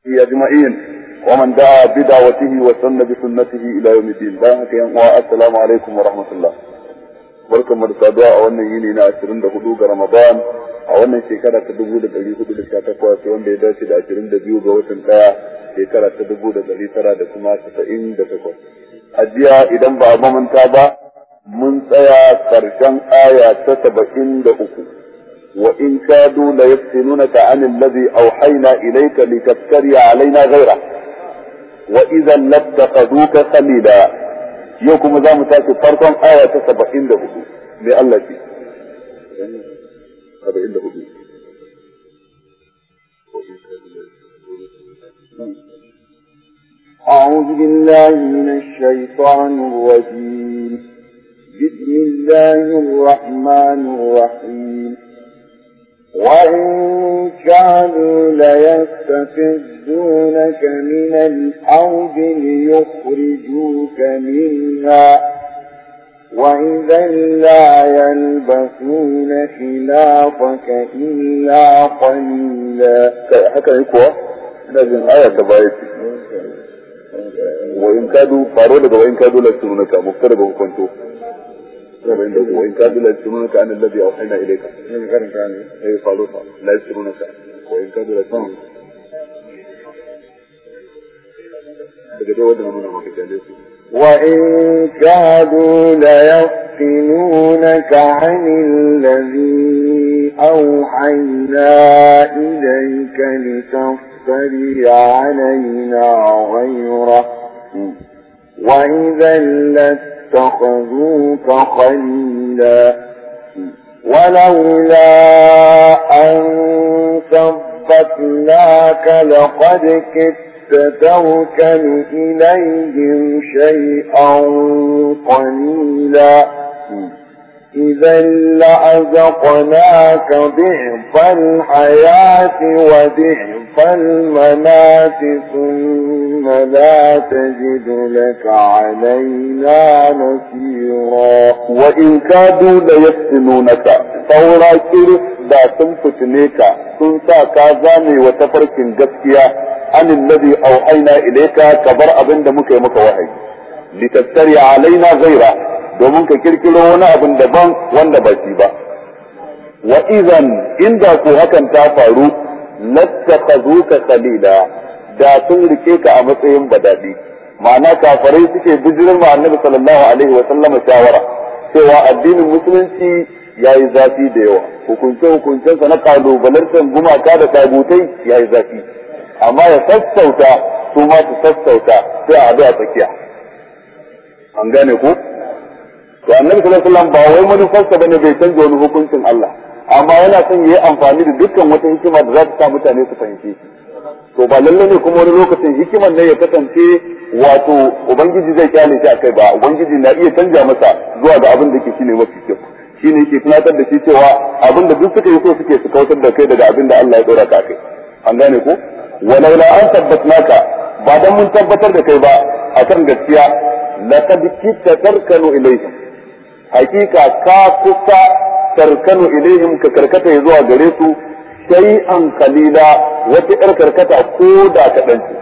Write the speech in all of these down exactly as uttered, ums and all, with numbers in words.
أجمعين ومن دعا بدعوته وسن بسنته إلى يوم الدين. السلام عليكم ورحمة الله. barkan mu da saduwa a wannan yini na ashirin da hudu ga Ramadan a wannan shekara ta dubu da ɗari hudu da sha takwas wanda ya dace da ashirin da biyu ga watan ɗaya shekara ta dubu da ɗari tara da kuma casa'in da takwas. A jiya idan ba a manta ba mun tsaya karshen aya ta saba'in da uku. wa in kadu la yaftinunaka an alladhi awhayna ilayka litaftari alaina ghayra wa idhan lattaqaduka khalila. yau kuma za mu tafi farkon aya ta saba'in da hudu mai Allah ce saba'in da hudu أعوذ بالله من الشيطان الرجيم بسم الله الرحمن الرحيم وإن كانوا ليستفزونك من الأرض ليخرجوك منها وإذا لا يلبثون خلافك إلا قليلا. haka ne kuwa ina jin aya ta baya ce wa in kadu faro daga wa in kadu la sunaka muftar daga hukunto وإن كادوا لا يفتنونك عن الذي أوحينا إليك. أي فالوفا لا يفتنونك وإن كادوا لا يفتنونك. وإن كادوا ليفتنونك عن الذي أوحينا إليك لتفتري علينا غيره وإذا لت اتخذوك خليلا ولولا أن ثبتناك لقد كدت تركن إليهم شيئا قليلا إذا لأذقناك ضعف الحياة وضعف الممات ثم لا تجد لك علينا نصيرا. وإن كادوا ليفتنونك فورا كرس دا تنفتنيك تنسى كازامي وتفرك جسكيا عن الذي أوحينا إليك كبر أبن دمك يمك وحي لتفتري علينا غيره domin ka kirkiro wani abin daban wanda ba shi ba. Wa idan inda ko hakan ta faru lattakhazuka khalila da sun rike ka a matsayin badadi. Ma'ana kafirai suke bijirin ma Annabi sallallahu alaihi wa sallam shawara cewa addinin musulunci yayi zafi da yawa. Hukunce hukuncen sa na kalubalantar gumaka da tagutai yayi zafi. Amma ya sassauta su ma su sassauta sai a haɗu a tsakiya. An gane ku? to annabi sallallahu alaihi wasallam ba wai manufarsa bane bai canza wani hukuncin Allah amma yana son yayi amfani da dukkan wata hikima da za ta sa mutane su fahimce shi to ba lalle ne kuma wani lokacin hikimar ne ya kasance wato ubangiji zai kyale shi akai ba ubangiji na iya canja masa zuwa ga abin da yake shine mafi kyau shine yake tunatar da shi cewa abin da duk suka yi so suke su kautar da kai daga abin da Allah ya dora ka kai an gane ko walaula an tabbatnaka ba dan mun tabbatar da kai ba akan gaskiya laqad kitta tarkanu ilayhim hakika ka kusa tarkanu ilaihim ka karkata zuwa gare su sai an kalila wata yar karkata ko da kaɗan ce.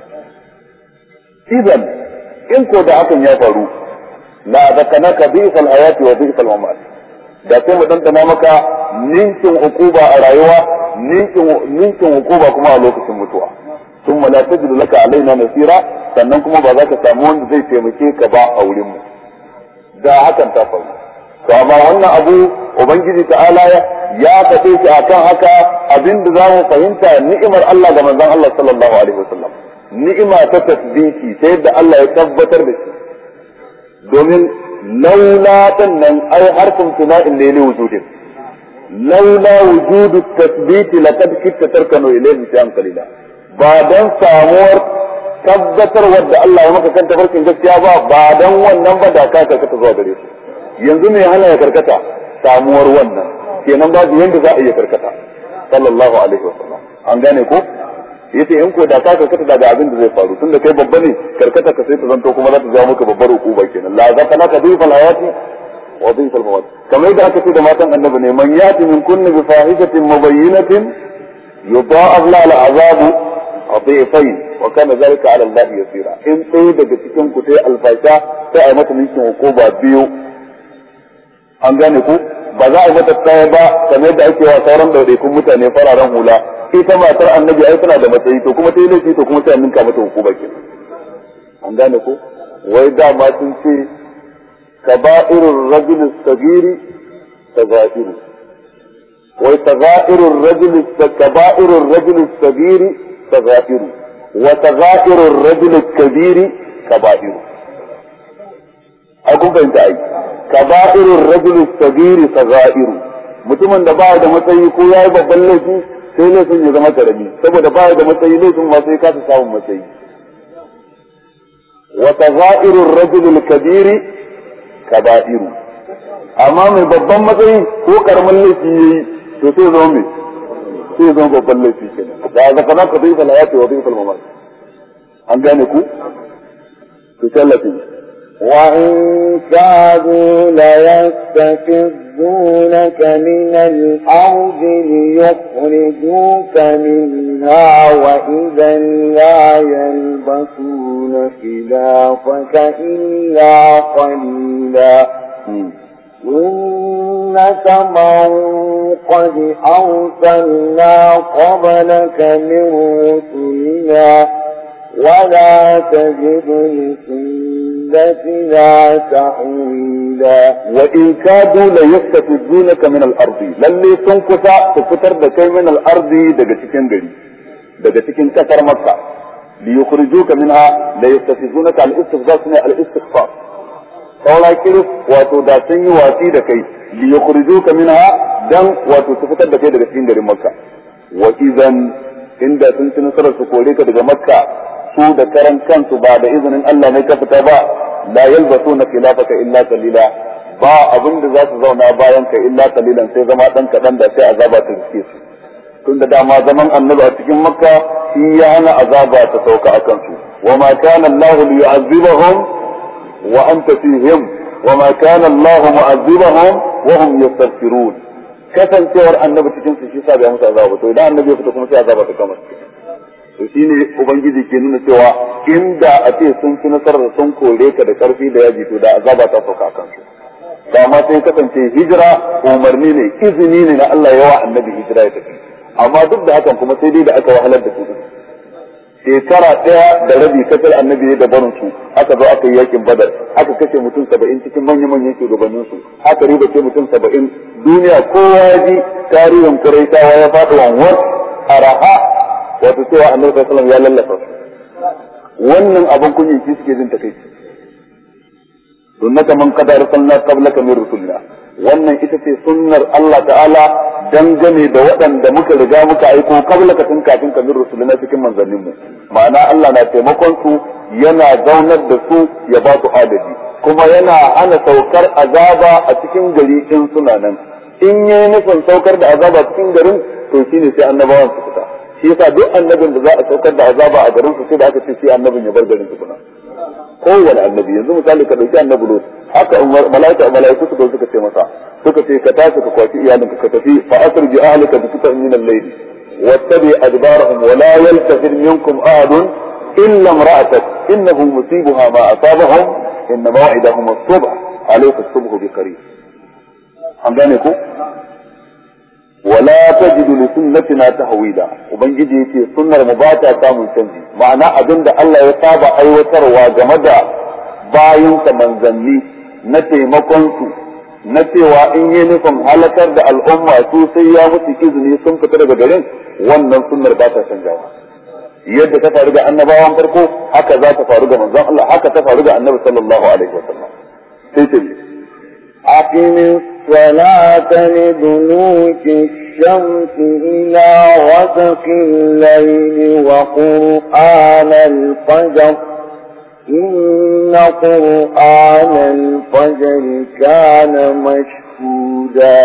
Idan in ko da hakan ya faru la zakanaka bi'sal hayati wa bi'sal mamat da sai mu dandana maka ninkin hukuba a rayuwa ninkin ninkin hukuba kuma a lokacin mutuwa thumma la tajidu laka alaina nasira sannan kuma ba za ka samu wanda zai taimake ka ba a wurin mu da hakan ta faru to amma wannan abu ubangiji ta'ala ya faɗe shi akan haka abinda za mu fahimta ni'imar Allah ga manzon Allah sallallahu alaihi wasallam ni'ima ta tasbiti ta yadda Allah ya tabbatar da shi domin laula nan ai harfin tuna'in ne li wujudin laula wujudu tasbiti laqad kitta tarkanu ilayhi shay'an qalila ba dan samuwar tabbatar wadda Allah ya maka kan tafarkin gaskiya ba ba dan wannan ba da ka karkata zuwa gare su yanzu ne hana ya karkata samuwar wannan kenan babu yanda za a iya karkata sallallahu alaihi wasallam an gane ko yace in ko da ka karkata daga abin da zai faru tunda kai babba ne karkata ka sai ta zanto kuma za ta jawo maka babbar hukuma kenan la za kana ka dhifal hayati wa dhifal mawat kamar yadda aka ce da matan annabi ne man yati min kunni bi fahishatin mubayyinatin yudha'af la al azabu ضعفين وكان ذلك على الله يسيرا إن ɗaya daga cikin ku sai alfasha sai a mata nishin hukuma biyu an gane ku ba za a mata tsaya ba kamar yadda ake wa sauran ɗaiɗaikun mutane fararen hula ita matar annabi ai tana da matsayi to kuma ta yi laifi to kuma sai an ninka mata hukuma ke an gane ku wai dama sun ce kaba'irur rajul sagiri sagairu wai sagairu rajul kaba'irur rajul sagiri sagairu wa sagairu rajul kabiri kaba'iru a kun fahimta ai kaba'irur rajul sagiri sagairu mutumin da ba da matsayi ko yayi babban laifi sai laifin ya zama karami saboda ba da matsayi laifin ma sai ka ta samu matsayi wa sagairu rajul kabiri kaba'iru amma mai babban matsayi ko karamin laifi yayi to sai zo mai sai zo babban laifi kenan da zaka na kadai fa hayati wa dhifal mamat an gane ku to tallafi wa in kadu la yastafizunaka min al-ardi liyukhrijuka minha wa idhan la yalbasuna khilafaka illa qalila إنك من قد أرسلنا قبلك من رسلنا ولا تجد لسنتنا تحويلا وإن كادوا ليستفزونك من الأرض للي سنكتا تفتر دكي من الأرض دقتكين غري دقتكين كثر مكة ليخرجوك منها ليستفزونك على الاستفزاز الاستخفاف saura kiris wato da sun yi watsi da kai li yukhrijuka minha dan wato su fitar da kai daga cikin garin Makka wa idan inda sun ci nasarar su kore ka daga Makka su da karan kansu ba da izinin Allah ne ka fita ba la yalbasuna khilafaka illa qalila ba abin da za su zauna bayan ka illa qalilan sai zama dan kadan da sai azaba ta rike su tunda dama zaman annabi a cikin Makka shi ya hana azaba ta sauka akan su wa ma kana Allah liyu'azzibahum وأنت فيهم وما كان الله معذبهم وهم يستغفرون كفن سور النبي cikin su shi sa bai musu azaba to idan annabi ya fita kuma sai azaba ta kama to shine ubangiji ke nuna cewa inda a ce sun ci nasarar sun kore ka da karfi da yaji to da azaba ta sauka kan su ba ma sai kasance hijira umarni ne izini ne na Allah ya wa annabi hijira ya tafi amma duk da hakan kuma sai dai da aka wahalar da su shekara ɗaya da rabi kasar annabi ne da barin su aka zo aka yi yakin badar aka kashe mutum saba'in cikin manya-manyan shugabannin su aka riba ce mutum saba'in duniya kowa ya ji tarihin kuraitawa ya faɗi wanwar araha wato cewa annabi sallallahu alaihi wasallam ya lallafa su wannan abin kunyin shi suke jin takeici sunnata man qad arsalna qablaka min rusulina wannan ita ce sunnar Allah ta'ala dangane da waɗanda muka riga muka aiko qablaka tun kafin ka min rusulina cikin manzanninmu ma'ana Allah na taimakon su yana zaunar da su ya ba su adadi kuma yana hana saukar azaba a cikin gari in suna nan in yi nufin saukar da azaba cikin garin to shine sai annabawan su fita shi yasa duk annabin da za a saukar da azaba a garin su sai da aka ce sai annabin ya bar garin su kuna kowane annabi yanzu misali ka dauki annabi Lut haka malaika malaiku suka suka ce masa suka ce ka tashi ka kwaci iyalinka ka tafi fa asr bi ahlika bi qita'in min al-layl wattabi adbarahum wa la yaltafit minkum ahadun illa imra'atak innahu musibuha ma asabahum inna maw'idahum as-subh alayka as-subh bi qarib an gane ku wala tajidu li sunnatina tahwila ubangiji yace sunnar mu ba ta samun canji ma'ana abinda Allah ya saba aiwatarwa game da bayin sa manzanni na taimakon su na cewa in yi nufin halakar da al'umma su sai ya mutu izini sun fita daga garin wannan sunnar ba ta canjawa yadda ta faru ga annabawan farko haka za ta faru ga manzon Allah haka ta faru ga annabi sallallahu alaihi wasallam sai ta aqimis salata liduluki الشمس إلى غسق الليل وقرآن الفجر إن قرآن الفجر كان مشهودا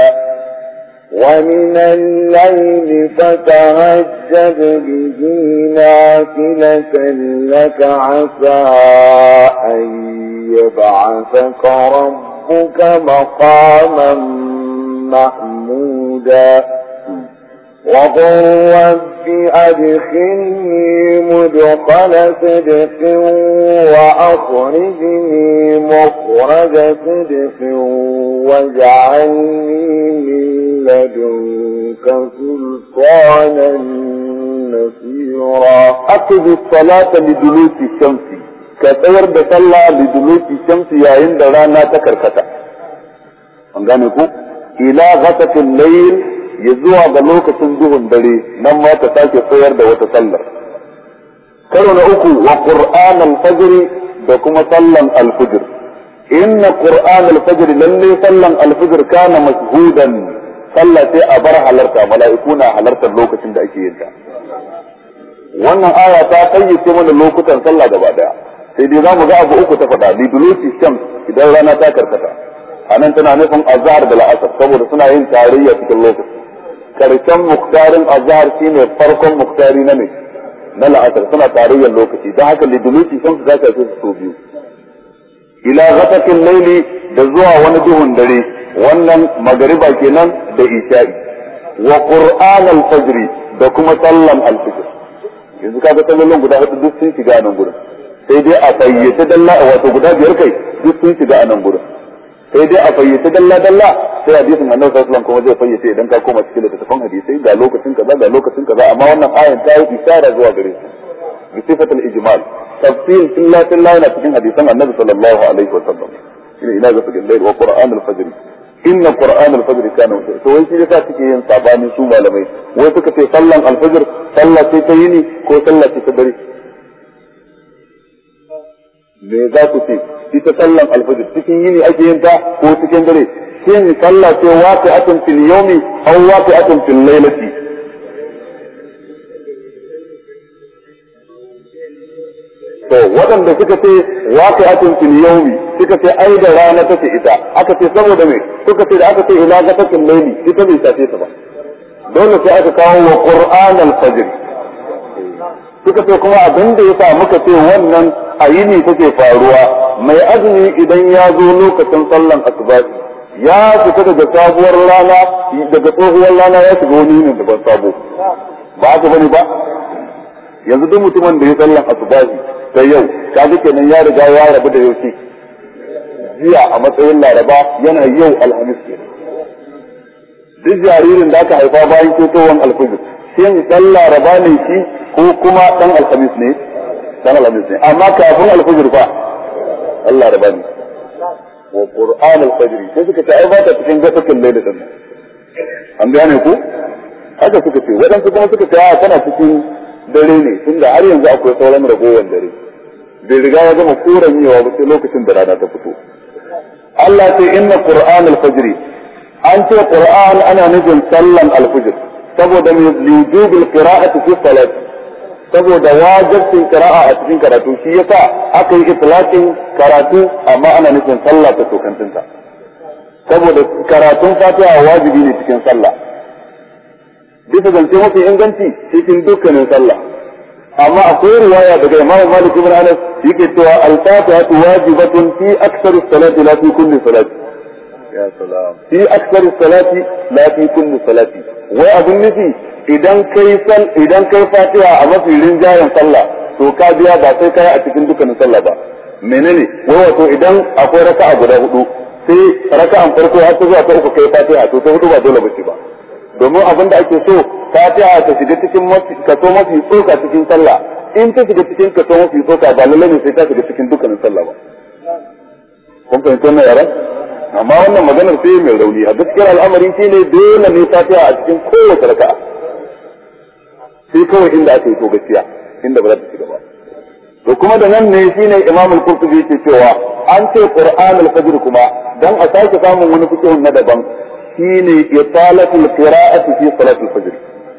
ومن الليل فتهجد به نافلة لك عسى أن يبعثك ربك مقاما محمودا وقل رب أدخلني مدخل صدق وأخرجني مخرج صدق واجعلني من لدنك سلطانا نصيرا. أقم الصلاة لدلوك الشمس كتير بصلى لدلوك الشمس يا عند رانا تكركتا أنغانيكو إلى غسق الليل يزوى بلوك سندوه دري نما تساكي صير دا وتسلر. كرنا أكو وقرآن الفجر بكما صلى الفجر إن قرآن الفجر للي صلى الفجر كان مشهودا صلى سي أبر حلرتا ملائكونا حلرتا اللوك سند أكيدا. wannan aya ta kayyace mana lokutan sallah gaba daya sai dai zamu ga abu uku ta fada liduluki shams idan rana ta karkata anan tana nufin azhar da al'asr saboda suna yin tarayya cikin lokaci karshen muktarin azhar shine farkon muktari na ne na al'asr suna tarayyar lokaci dan haka liduluki shams za ta ce su biyu ila ghasaqil layli da zuwa wani duhun dare wannan magariba kenan da isha'i wa qur'an al-fajr da kuma sallan al-fajr yanzu kaga sallolin guda hudu duk sun shiga nan gurin sai dai a fayyace dalla wato guda biyar kai duk sun shiga nan gurin sai dai a fayyace dalla dalla sai hadisin Annabi sallallahu alaihi wasallam kuma zai fayyace idan ka koma cikin littafin hadisi ga lokacin kaza ga lokacin kaza amma wannan ayan ta yi isara zuwa gare shi bi sifatul ijmal tafsil illa illa yana cikin hadisan Annabi sallallahu alaihi wasallam shine ina ga fadin layl wa qur'an al-fajr inna qur'an al-fajr kana to wai shi yasa suke yin sabani su malamai wai suka ce sallan al-fajr sallah ce ta yini ko sallah ce ta dare me za ku ce ita sallan al-fajr cikin yini ake yin ta ko cikin dare shin sallah ce waqi'atun fil yawmi aw waqi'atun fil laylati to waɗanda suka ce waqi'atun fil yawmi suka ce ai da rana take ita aka ce saboda me suka ce da aka ce ila gatakin layli ita bai tace ta ba dole sai aka kawo wa qur'an al-fajr suka ce kuma abin da yasa muka ce wannan ayini take faruwa mai azumi idan ya zo lokacin sallan asuba ya fita daga sabuwar rana daga tsohuwar rana ya shiga wani ne daban sabo ba haka bane ba yanzu duk mutumin da ya sallan asuba sai yau kaga kenan ya riga ya rabu da yau jiya a matsayin laraba yana yau alhamis ne duk jaririn da aka haifa bayan ketowar alfajir shin dan laraba ne shi ko kuma dan alhamis ne dan alhamis ne amma kafin alfajir fa dan laraba ne wa qur'an alfajr sai suka ce ai ba ta cikin gasakin laila din an gane ku haka suka ce wadansu kuma suka ce a tana cikin dare ne tunda har yanzu akwai sauran ragowar dare bai riga ya gama koran yawa ba sai lokacin da rana ta fito Allah ce inna qur'an al-fajr an ce qur'an ana nufin sallan al-fajr saboda lijubil qira'ati fi salat saboda wajibin qira'a a cikin karatu shi yasa aka yi itlaqin karatu amma ana nufin sallah ta tokantinta saboda karatun fatiha wajibi ne cikin sallah bisa zance mafi inganci cikin dukkanin sallah amma akwai riwaya daga Imam Malik ibn Anas yake cewa al-fatiha wajibatun fi akthar as-salati la fi kulli salati ya salam fi akthar as-salati la fi kulli salati wai abun nufi idan kai sal idan kai fatiha a mafi rinjayen sallah to ka biya ba sai kai a cikin dukkanin sallah ba menene wai wato idan akwai raka'a guda hudu sai raka'an farko har zuwa ta uku kai fatiha to ta hudu ba dole bace ba domin abin da ake so fatiha ta shiga cikin kaso mafi tsoka cikin sallah in ta shiga cikin kaso mafi tsoka ba lallai ne sai ta shiga cikin dukkanin sallah ba kun fahimta wannan yaran amma wannan maganar sai mai rauni a gaskiyar al'amari shi ne dole ne fatiha a cikin kowace raka'a sai kawai inda aka yi to gaskiya inda ba za ta shiga ba to kuma da nan ne shine Imam al-Qurtubi yake cewa an ce Qur'an al-Fajr kuma dan a sake samun wani fikihun na daban shine italatul qira'ati fi salatul fajr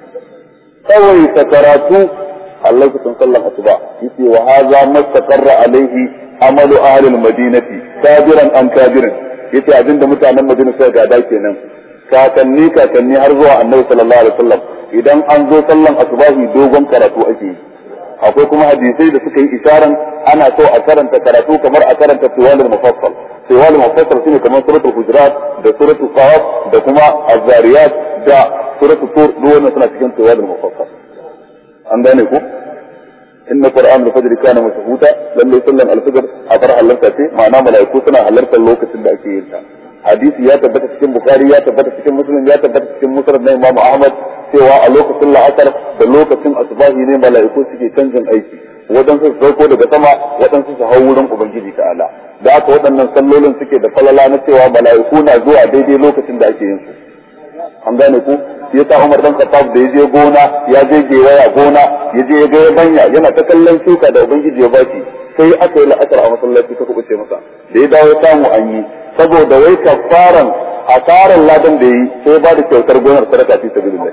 kawai ta karatu Allah ku sallan asuba yace wa hadha mastaqarra alaihi amalu ahli al-madinati kabiran an kabiran yace abinda mutanen Madina suka gada kenan kakanni kakanni har zuwa Annabi sallallahu alaihi wasallam idan an zo sallan asubahi dogon karatu ake yi akwai kuma hadisai da suka yi isharan ana so a karanta karatu kamar a karanta tiwalul mufassal tiwalul mufassal shine kamar suratul hujurat da suratul qaf da kuma az-zariyat da suratul tur duk wannan suna cikin tawadul mufassal an gane ku inna qur'an al-fajr kana mashhuda lalle sallan al-fajr a bar halarta ce ma'ana malaiku suna halartar lokacin da ake yin ta hadisi ya tabbata cikin bukhari ya tabbata cikin muslim ya tabbata cikin musnad na imam ahmad cewa a lokacin la'asar da lokacin asbahi ne malaiku suke canjin aiki wadansu su sauko daga sama wadansu su hau wurin ubangiji ta'ala da haka waɗannan sallolin suke da falala na cewa malaiku na zuwa daidai lokacin da ake yin su an gane ku ya sa Umar dan Khattab da yaje gona ya je gewaya gona yaje ya ga banya yana ta kallon shuka da ubangiji ya baki sai aka yi la'asar a masallaci ta kubuce masa da ya dawo samu an yi saboda wai kafaran asaran ladan da yi sai ba da kyautar gonar sadaka fi sabilillah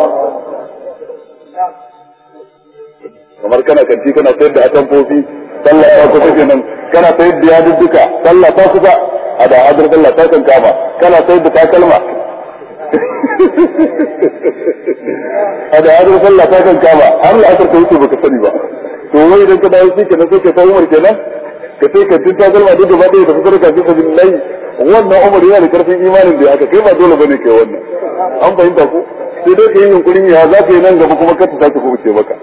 kamar kana kanti kana sayar da atamfofi sallah ta kusa kenan kana sayar da yadudduka sallah ta kusa a da hadar sallah ta kan kama kana sayar da takalma a da hadar sallah ta kan kama har la'asar ka wuce baka sani ba to wai idan ka dawo shi kenan sai ka ta umar kenan ka sai ka tinta kalma duk gaba ɗaya da fitar ka fi sabilillah wannan umar yana da karfin imanin da aka kai ba dole bane kai wannan an fahimta ko sai dai ka yi yunkurin ya za ka yi nan gaba kuma ka ta sake kubuce maka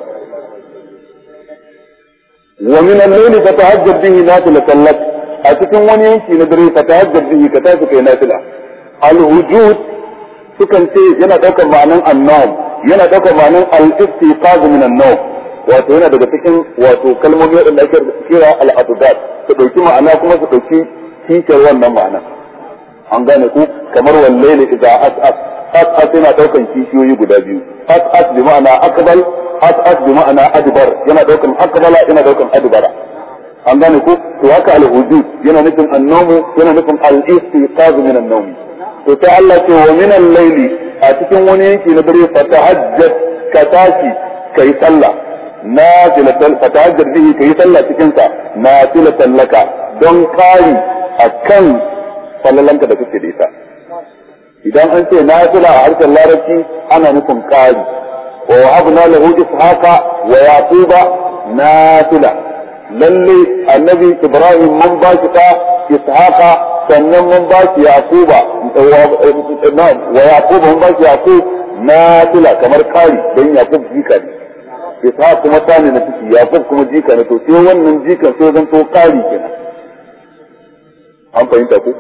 wa min al-layli fatahajjab bihi nafilatan lak a cikin wani yanki na dare fatahajjab bihi ka tafi kai nafila al-wujud sukan ce yana daukar ma'anan an-nawm yana daukar ma'anan al-istiqaz min an-nawm wato yana daga cikin wato kalmomi wadanda ake kira al-adad su dauki ma'ana kuma su dauki kishar wannan ma'ana an gane ku kamar wallahi idza as'as as'as yana daukan kishiyoyi guda biyu as'as bi ma'ana akbal as'as bi ma'ana adbar yana daukan akbala yana daukan adbara an gane ku to haka al-wujud yana nufin an-nawm yana nufin al-istiqaz min an-nawm to sai Allah ce wa min al-layli a cikin wani yanki na dare fatahajjat ka tashi kai sallah nafilatan fatahajjat bihi kai sallah cikin sa nafilatan laka don kari akan sallalanka da kake da ita idan an ce nafila a harshen larabci ana nufin kari wa wahabna lahu ishaqa wa yaquba nafila lalle annabi ibrahim mun ba shi ta ishaqa sannan mun ba shi yaquba wa yaquba mun ba shi yaqub nafila kamar kari don yaqub jika ne ishaq kuma tani na ciki yaqub kuma jika ne to sai wannan jikan sai zan to kari kenan an fahimta ku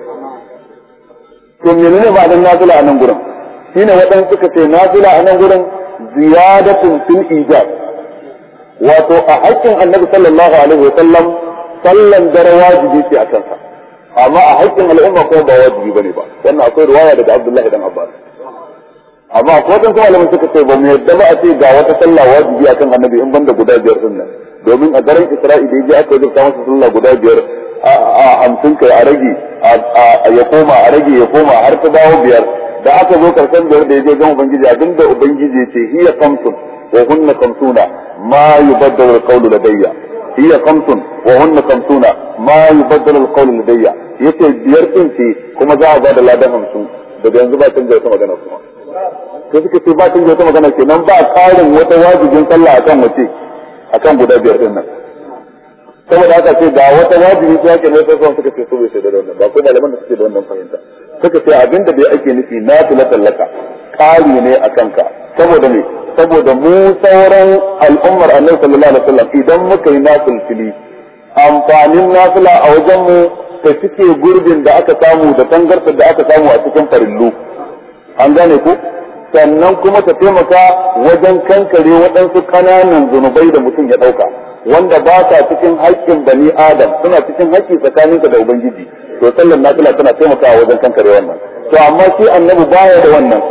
to menene ma'anar nafila a nan gurin shine waɗansu suka ce nafila a nan gurin ziyadatun fil ijab wato a haƙƙin annabi sallallahu alaihi wa sallam sallan dare wajibi ce a kansa amma a haƙƙin al'umma kuma ba wajibi bane ba wannan akwai riwaya daga Abdullahi dan Abbas amma akwai wadansu malaman suka ce ba mu yadda ba a ce ga wata sallah wajibi akan annabi in banda guda biyar din nan domin a daren Isra'i da yaji aka yi masa sallah guda biyar a hamsin kai a rage ya koma a rage ya koma har ta dawo biyar da aka zo karshen biyar da ya je gan ubangiji abinda ubangiji ce hiya kamsun wa hunna kamsuna ma yubaddalu alqawlu ladayya hiya kamsun wa hunna kamsuna ma yubaddalu alqawlu ladayya yace biyar din ce kuma za a ba da ladan hamsin daga yanzu ba canja wata magana kuma sai suka ce ba canja wata magana kenan ba karin wata wajibin sallah akan wace akan guda biyar din nan saboda haka ce ga wata wajibi ta yake ne sai suka ce su bai sai da wannan ba ko malaman da suke da wannan fahimta suka ce abinda bai ake nufi na tilatan laka kari ne akan ka saboda ne saboda mu sauran al'ummar annabi sallallahu alaihi wasallam idan muka yi nafil fili amfanin nafila a wajen mu ta cike gurbin da aka samu da tangarfar da aka samu a cikin farillu an gane ku sannan kuma ta taimaka wajen kankare waɗansu ƙananan zunubai da mutum ya ɗauka wanda ba sa cikin haƙƙin bani adam suna cikin haƙƙi tsakaninka da ubangiji to sallar nafila tana taimakawa wajen kankare wannan to amma shi annabi baya da wannan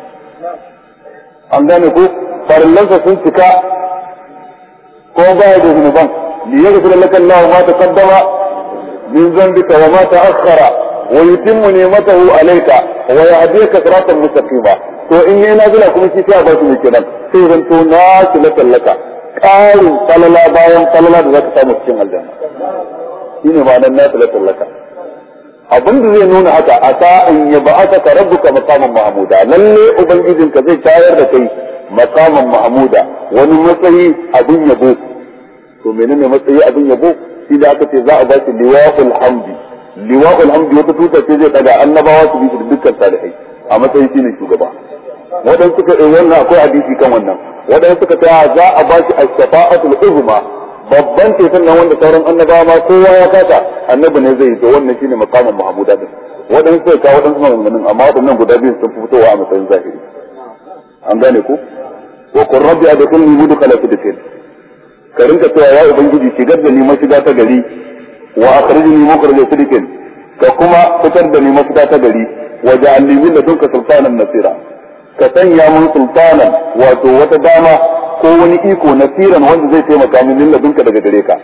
an gane ku farillansa sun cika ko baya da zunuban li yaghfir laka Allahu ma taqaddama min dhanbika wa ma ta'akhkhara wa yutimmu ni'matahu alayka wa yahdika siratan mustaqima to in yayi nafila kuma shi ta ba su kenan sai zan to nafila laka ƙarin falala bayan falala da zaka samu cikin aljanna shine ma'anar nafila laka abin da zai nuna haka ata an yab'athaka rabbuka maqaman mahmuda lalle ubangijinka zai tayar da kai maqaman mahmuda wani matsayi abin yabo to menene matsayi abin yabo shi da aka ce za a ba shi liwa'ul hamdi liwa'ul hamdi wata tuta ce zai daga annabawa su bi su dukkan salihai a matsayin shine shugaba wadan suka yi wannan akwai hadisi kan wannan wadan suka ta za a ba shi as-shafa'atul uzma babban ceton nan wanda sauran annabawa ma kowa ya kata annabi ne zai to wannan shine maqamin mahmuda din wadan suka ka wadan suna maganganun amma wadannan guda biyu sun fitowa a matsayin zahiri an gane ku wa qur rabbi adkhilni mudkhala sidqin ka rinka cewa ya ubangiji shigar da ni mashiga ta gari wa akhrijni mukhraja sidqin ka kuma fitar da ni mafita ta gari wa ja'alni min ladunka sultanan nasira ka sanya mun sultanan wato wata dama ko wani iko nasiran wanda zai taimaka min min ladunka daga gare ka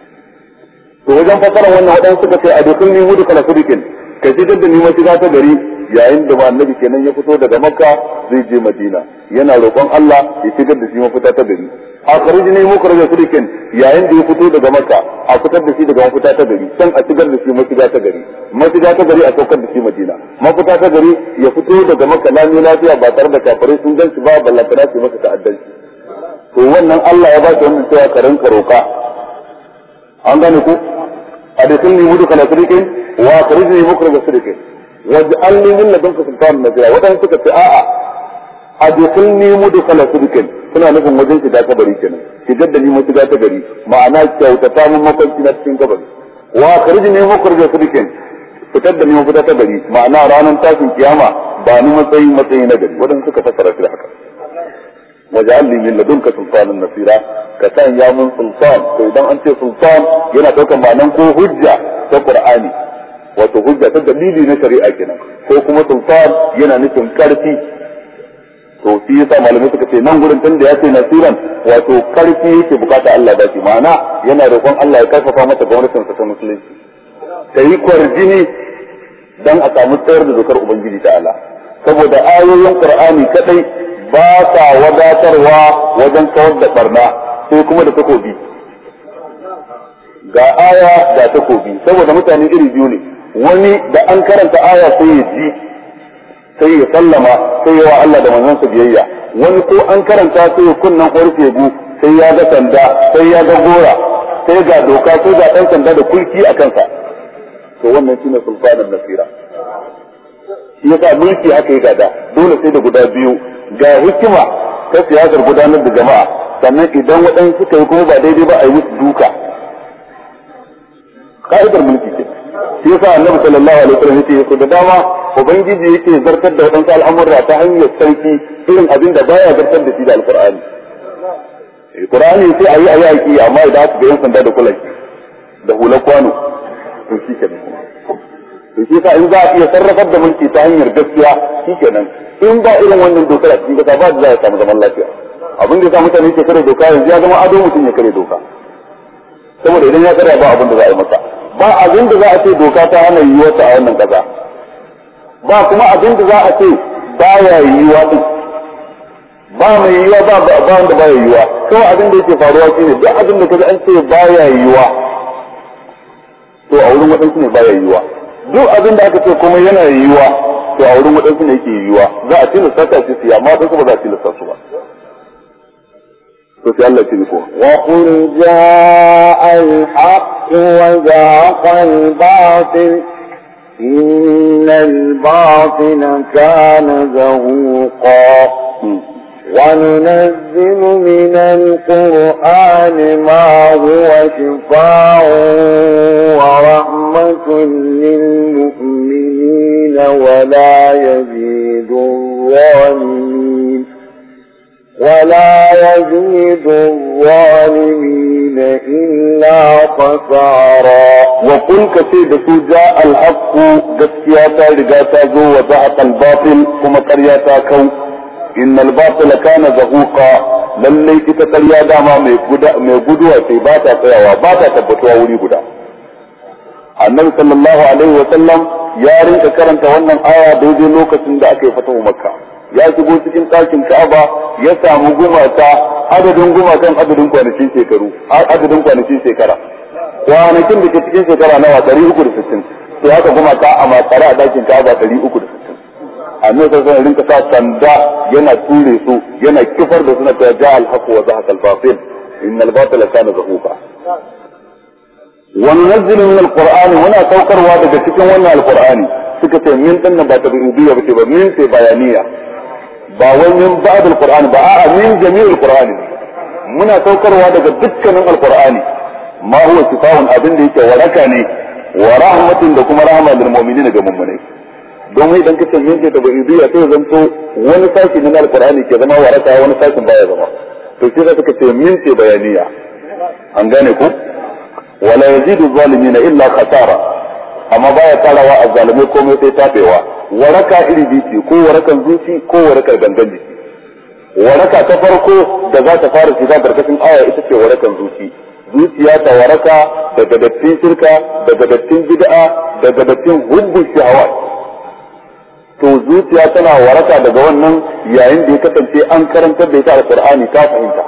to wajen fasara wannan wadan suka ce adkhilni mudkhala sidqin ka shigar da ni mashiga ta gari yayin da annabi kenan ya fito daga makka zai je madina yana roƙon Allah ya shigar da shi mafita ta gari akhrijni mukhraja sidqin yayin da ya fito daga makka a fitar da shi daga mafita ta gari san a shigar da shi mashiga ta gari mashiga ta gari a saukar da shi madina mafita ta gari ya fito daga makka lami lafiya ba tare da kafirai sun gan shi ba ballantana su masa ta'addanci to wannan Allah ya ba shi wannan cewa ka rinka roƙa an gane ku adkhilni mudkhala sidqin wa akhrijni mukhraja sidqin waj'alni min ladunka sultanan nasira wadan suka ce a'a adkhilni mudkhala sidqin suna nufin wajen shiga kabari kenan shigar da ni mu shiga ta gari ma'ana kyautata mun makanci na cikin kabari wa akhrijni mukhraja sidqin fitar da ni mu fita ta gari ma'ana ranar tashin kiyama ba ni matsayi matsayi na gari wadan suka fassara shi haka waj'alni min ladunka sultanan nasira ka sanya mun sultan to idan an ce sultan yana daukar ma'anan ko hujja ta Qur'ani wato hujja ta dalili na shari'a kenan ko kuma sultan yana nufin karfi to shi yasa malamai suka ce nan gurin tunda ya ce nasiran wato karfi yake bukata Allah ba shi ma'ana yana roƙon Allah ya karfafa mata gwamnatin sa ta musulunci ta yi kwarjini dan a samu tsayar da dokar ubangiji ta Allah saboda ayoyin Qur'ani kadai ba sa wadatarwa wajen kawar da barna sai kuma da takobi ga aya ga takobi saboda mutane iri biyu ne wani da an karanta aya sai ya ji sai ya sallama sai ya wa Allah da manzansa biyayya wani ko an karanta sai ya kunnan ƙwarfe gu sai ya ga sanda sai ya ga gora sai ga doka sai ga ɗan sanda da kulki a kansa to wannan shine sultanan nasira shi yasa mulki haka yi gada dole sai da guda biyu ga hikima ta siyasar gudanar da jama'a sannan idan waɗansu suka yi kuma ba daidai ba a yi musu duka ka'idar mulki ce shi yasa annabi sallallahu alaihi wasallam yake da dama ubangiji yake zartar da wadansu al'amura ta hanyar sarki irin abin da baya zartar da shi da alqur'ani alqur'ani sai ayi ayi aiki amma idan aka ga yan sanda da kulaki da hular kwano to shi kenan to shi yasa in za a iya sarrafar da mulki ta hanyar gaskiya shi kenan in ba irin wannan dokar a cikin kasa ba za a samu zaman lafiya abin da yasa mutane ke kare doka yanzu ya zama ado mutum ya kare doka saboda idan ya kare ba abin da za a yi masa ba abin da za a ce doka ta hana yiwuwa ta a wannan kasa ba kuma abin da za a ce baya yiwuwa din ba mai yiwuwa ba ba wanda baya yiwuwa kawai abin da yake faruwa shine duk abin da kaga an ce baya yiwuwa to a wurin wadansu ne baya yiwuwa duk abin da aka ce kuma yana yiwuwa to a wurin wadansu ne yake yiwuwa za a tilasta ta su siya amma wadansu ba za a tilasta su ba to sai Allah ya ko wa qul jaa al-haqq wa zaqa al-batil inna al-batila kana zahuqa وننزل من القرآن ما هو شفاء ورحمة للمؤمنين ولا يزيد الظالمين ولا يزيد الظالمين إلا خسارا وقل كثير جاء الحق جسياتا رجاتا جو وزهق الباطل كما قرياتا كو إن الباطل كان زهوقا lallai ita ƙarya dama mai guduwa sai ba ta tsayawa ba ta tabbatuwa wuri guda. Annabi sallallahu alaihi wa sallam ya rinka karanta wannan aya daidai lokacin da aka yi fatahu Makka. Ya shigo cikin ɗakin Ka'aba ya samu gumaka adadin gumakan adadin kwanakin shekaru adadin kwanakin shekara. Kwanakin da ke cikin shekara nawa ɗari uku da sittin. Sai haka gumaka a matsara a ɗakin Ka'aba ɗari uku da sittin. annabi sallallahu alaihi wasallam rinka sa sanda yana ture su yana kifar da suna ta ja al-haq wa zahaqa al-batil inna al-batila kana zahuqa wa nunzilu min al-qur'ani wa na saukarwa daga cikin wannan al-qur'ani suka ce min dinnan ba ta rububiyya bace ba min sai bayaniya ba wai min ba'd al-qur'ani ba a'a min jami'il qur'ani muna saukarwa daga dukkanin al-qur'ani ma huwa shifa'un abin da yake waraka ne wa rahmatun da kuma rahma lil mu'minin ga mu'minai don idan kace min ce da ba'idiyya sai zanto wani sashi na al-qur'ani ke zama waraka wani sashin baya zama to sai da suka ce min ce bayaniya an gane ku wala yazidu zalimina illa khasara amma baya tarawa azzalimai komai sai tafewa waraka iri biyu ko warakan zuci ko warakar gangan jiki waraka ta farko da za ta fara shiga karkashin aya ita ce warakan zuci zuciya ta waraka daga dattin shirka daga dattin bid'a daga dattin hubbu shahawat to zuciya tana waraka daga wannan yayin da ya kasance an karantar da ita alqur'ani ta fahimta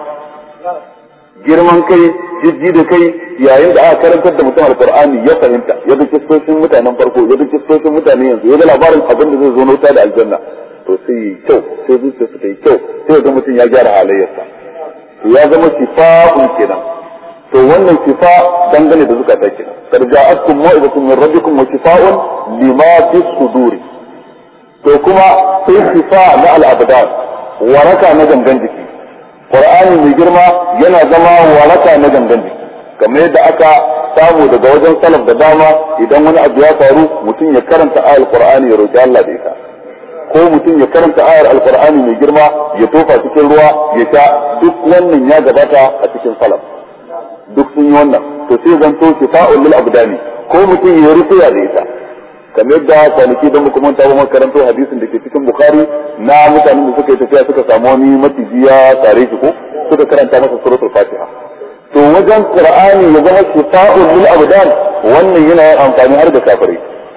girman kai jijji da kai yayin da aka karantar da mutum alqur'ani ya fahimta ya bi kistocin mutanen farko ya bi kistocin mutane yanzu ya ga labarin abin da zai zo na wuta da aljanna to sai kyau sai zuciyarsa ta yi kyau sai ga mutum ya gyara halayyarsa ya zama shifa'un kenan to wannan shifa dangane da zukata kenan kad ja'akum mau'izatun min rabbikum wa shifa'un lima fi suduri to kuma sai shifa na al-abdan waraka na gangan jiki Qur'ani mai girma yana zama waraka na gangan jiki kamar yadda aka samu daga wajen salaf da dama idan wani abu ya faru mutum ya karanta ayar Qur'ani ya roki Allah da ita ko mutum ya karanta ayar Al-Qur'ani mai girma ya tofa cikin ruwa ya sha duk wannan ya gabata a cikin salaf duk sun yi wannan to sai zanto shifa'ul lil abdani ko mutum ya rufiya da ita kamar yadda kwanaki don muka manta ba makaranto hadisin da ke cikin Bukhari na mutanen da suka yi tafiya suka samu wani maciji ya tare shi ko suka karanta masa suratul Fatiha to wajen Qur'ani ya zama shifa'ul lil abdan wannan yana yin amfani har da kafirai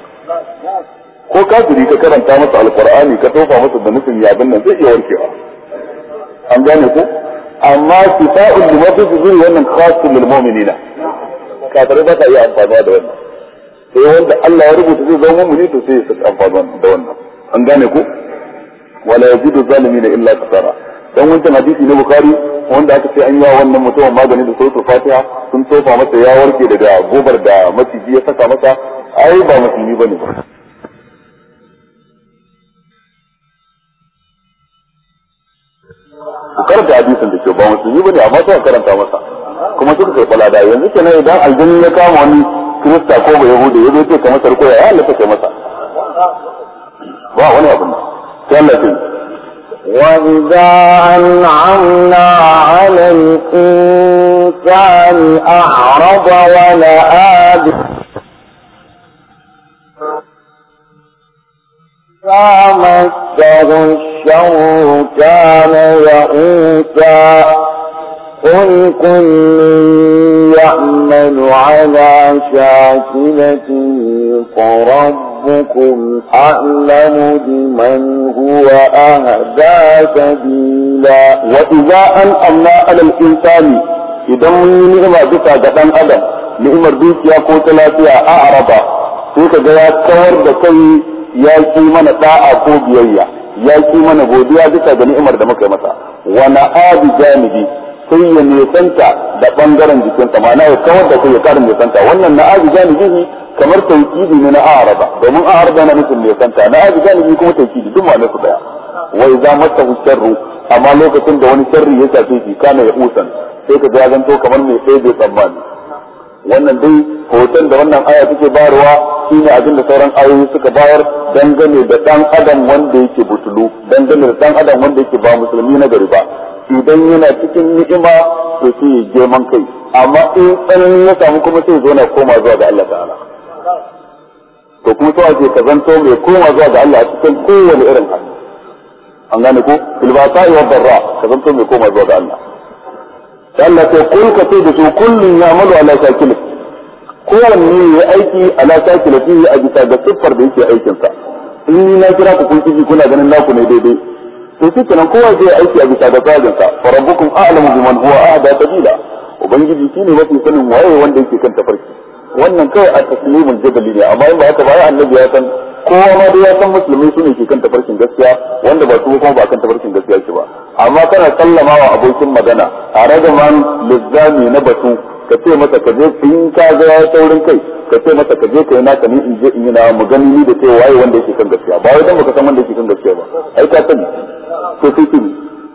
ko kafiri ka karanta masa alqur'ani ka tofa masa da nufin yabin nan zai iya warkewa an gane ko amma shifa'ul lima fi suduri wannan khassun lil mu'minina kafirai ba ta yi amfani da wannan sai wanda Allah ya rubuta zai zama mu'mini to sai ya amfani da wannan an gane ko wala yazidu zalimina illa khasara dan wannan hadisi na Bukhari wanda aka ce an yi wannan mutumin magani da suratul Fatiha sun tofa masa ya warke daga gobar da maciji ya saka masa ai ba musulmi bane ba karanta hadisin da ke ba musulmi bane amma sai karanta masa kuma suka kai falada yanzu kenan idan aljini ya kama wani kirista ko ba yahudi ya zo ce kamar sarko ya Allah take masa ba wani abin sai Allah ce وَإِذَا أَنْعَمْنَا عَلَى الْإِنسَانِ أَعْرَضَ وَنَأَىٰ إِذَا مَسَّهُ الشَّرُّ كَانَ يَئُوسًا قُلْ كُلٌّ يَعْمَلُ عَلَى شَاكِلَتِهِ فَرَبُّكُمْ أَعْلَمُ بِمَنْ هُوَ أَهْدَىٰ سَبِيلًا وَإِذَا أَنْعَمْنَا عَلَى الْإِنسَانِ إِذَا مُنْ نِعْمَةً بِكَ دَانْ أَدَمَ نِعْمَةً dukiya ko ta lafiya a araba sai ka ga ya kawar da kai ya ki mana da'a ko biyayya ya ki mana godiya bisa ga ni'imar da muka masa wa na'abi janibi sai ya nesanta da bangaren jikinsa ma'ana ya kawar da kai ya karin nesanta wannan na'abi janibi kamar tauhidi ne na araba domin araba na nufin nesanta na'abi janibi kuma tauhidi duk ma'anar su daya wa idza masahu sharru amma lokacin da wani sharri ya shafe shi kana ya usan sai ka ga zanto kamar mai sai bai tsammani wannan dai hoton da wannan aya take bayarwa shine abin da sauran ayoyi suka bayar dangane da dan adam wanda yake butulu dangane da dan adam wanda yake ba musulmi na gari ba idan yana cikin ni'ima to sai ya girman kai amma in tsanani ya samu kuma sai zo na koma zuwa ga Allah ta'ala to kuma to ake ka zanto mai koma zuwa ga Allah a cikin kowane irin hali an gane ko bilbasa'i wa darra ka zanto mai koma zuwa ga Allah Allah sai kun ka ce da su kullun ya'malu ala shakilati kowanne ya aiki ala shakilati a bisa ga siffar da yake aikin sa in ni na kira ku kun kiji kuna ganin naku ne daidai to shi kenan kowa zai aiki a bisa ga tsarin sa fa rabbukum a'lamu biman huwa ahda sabila ubangiji shine mafi sanin waye wanda yake kan tafarki wannan kai a taslimul jadali ne amma in ba haka ba ya annabi ya san kowa ma da ya san musulmai sune ke kan tafarkin gaskiya wanda ba su kuma ba kan tafarkin gaskiya ke ba amma kana sallama wa abokin magana a ragaman lizzami na batu ka ce masa ka je in ka ga ya saurin kai ka ce masa ka je kai naka ni in je in yi na mu gani ni da ce waye wanda yake kan gaskiya ba wai dan baka san wanda yake kan gaskiya ba ai ka sani to تفكري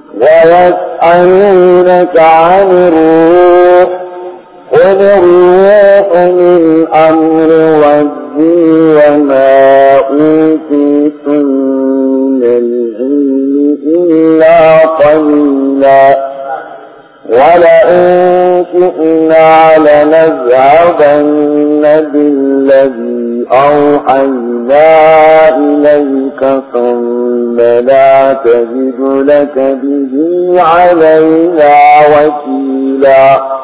ويسألونك عن الروح قل الروح من أمر ربي وما أوتيتم من العلم إلا قليلا ولئن شئنا لنذهبن بالذي أوحينا إليك ثم لا تجد لك به علينا وكيلا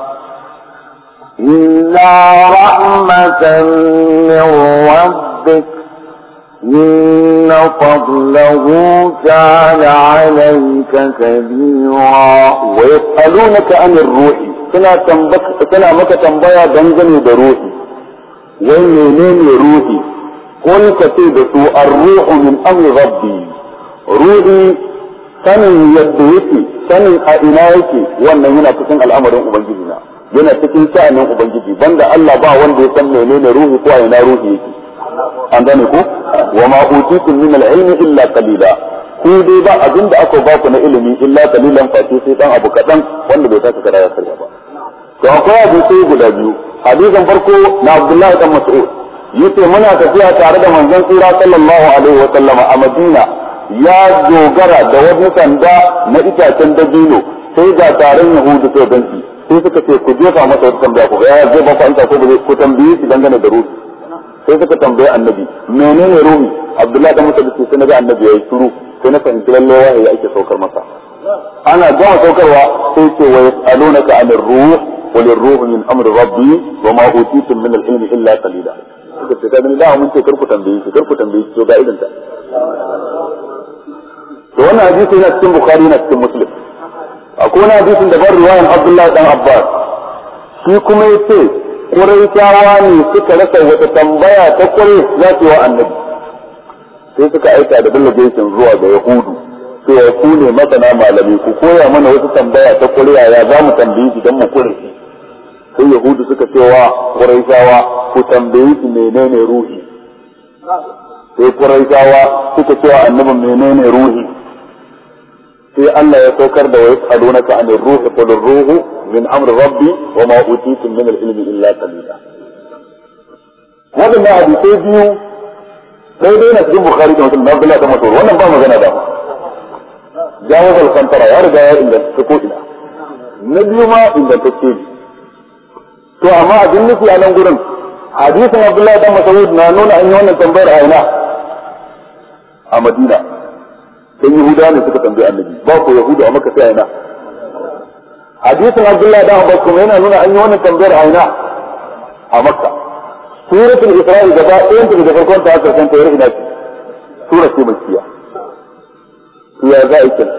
إلا رحمة من ربك إن فضله كان عليك كبيرا ويسألونك عن الروح سنة مكة تنبيا دنجني بروحي ومنين روحي قل كتيبة الروح من أمر ربي روحي sanin yadda yake sanin a ina yake wannan yana cikin al'amarin ubangiji na yana cikin sha'anin ubangiji banda Allah ba wanda ya san menene ruhi ko a ina ruhi yake an gane ko wa ma utitum min al-ilmi illa qalila ku dai ba abinda aka ba ku na ilimi illa qalilan fa sai dan abu kadan wanda bai taka kada ya karya ba to akwai hadisi guda biyu hadisin farko na Abdullah ibn Mas'ud yace muna tafiya tare da manzon tsira sallallahu alaihi wa sallama a Madina ya dogara da wani sanda na itacen dabino sai ga taron Yahudu sai ganci sai suka ce ku jefa masa wata tambaya ku ya zai ba ku anta ko ku tambaye shi dangane da ruhi sai suka tambaye annabi menene ruhi Abdullahi da Musa sai naga annabi yayi shiru sai na fahimci lalle wahayi ake saukar masa ana gama saukarwa sai ce wa yasalunaka anir ruh qul ar-ruhu min amri rabbi wa ma utitum min al-ilmi illa qalila suka ce da ni da mun ce karku tambaye shi karku tambaye shi to ga idan ta to wannan hadisi yana cikin Bukhari yana cikin Muslim akwai wani hadisin da bar riwayan Abdullah dan Abbas shi kuma yace Quraishawa ne suka rasa wata tambaya ta kware za su wa annabi sai suka aika da delegation zuwa ga Yahudu sai ku ne masana malami ku koya mana wata tambaya ta kware ya za mu tambaye shi dan mu kure shi sai Yahudu suka ce wa Quraishawa ku tambaye shi menene ruhi sai Quraishawa suka ce wa annabi menene ruhi sai Allah ya saukar da wayar adunaka anir ruhi qul ruhu min amri rabbi wa ma utitum min al-ilmi illa qalila wannan hadisi biyu dai dai na cikin Bukhari da Muslim Abdullah da Mas'ud wannan ba magana da jawaz al-qantara ya riga ya inganta ko ina na biyu ma ingantacce to amma abin nufi a nan gurin hadisin Abdullah da Mas'ud na nuna an yi wannan tambayar a ina a Madina sai Yahudawa ne suka tambaye annabi ba ko Yahudu a Makka sai ina hadisin Abdullah da Abbas kuma yana nuna an yi wannan tambayar a ina a Makka suratul Isra'i gaba ɗayan daga farkon ta aka san tayar ina ce sura ce makkiya to ya za a yi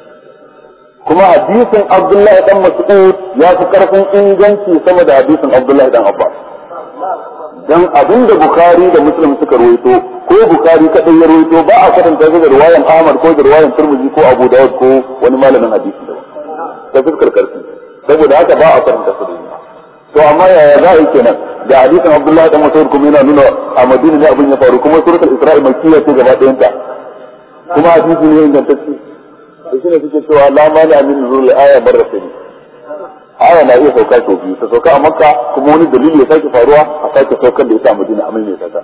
kuma hadisin Abdullah dan Mas'ud ya fi karfin inganci sama da hadisin Abdullah dan Abbas dan abinda Bukhari da Muslim suka rawaito ko Bukhari kadai ya rawaito ba a karanta shi da riwayan Ahmad ko da riwayan Tirmidhi ko Abu Dawud ko wani malamin hadisi da ta fuskar karfi saboda haka ba a karanta su to amma yaya za a yi kenan da hadisin Abdullah da Mas'ud kuma yana nuna a Madina ne abin ya faru kuma suratul Isra'i makkiya ce gaba ɗayan ta kuma hadisi ne ingantacce to shine suke cewa la mala min nuzul aya barratin aya na iya sauka sau biyu ta sauka a Makka kuma wani dalili ya sake faruwa a sake saukar da ita a Madina a mai ta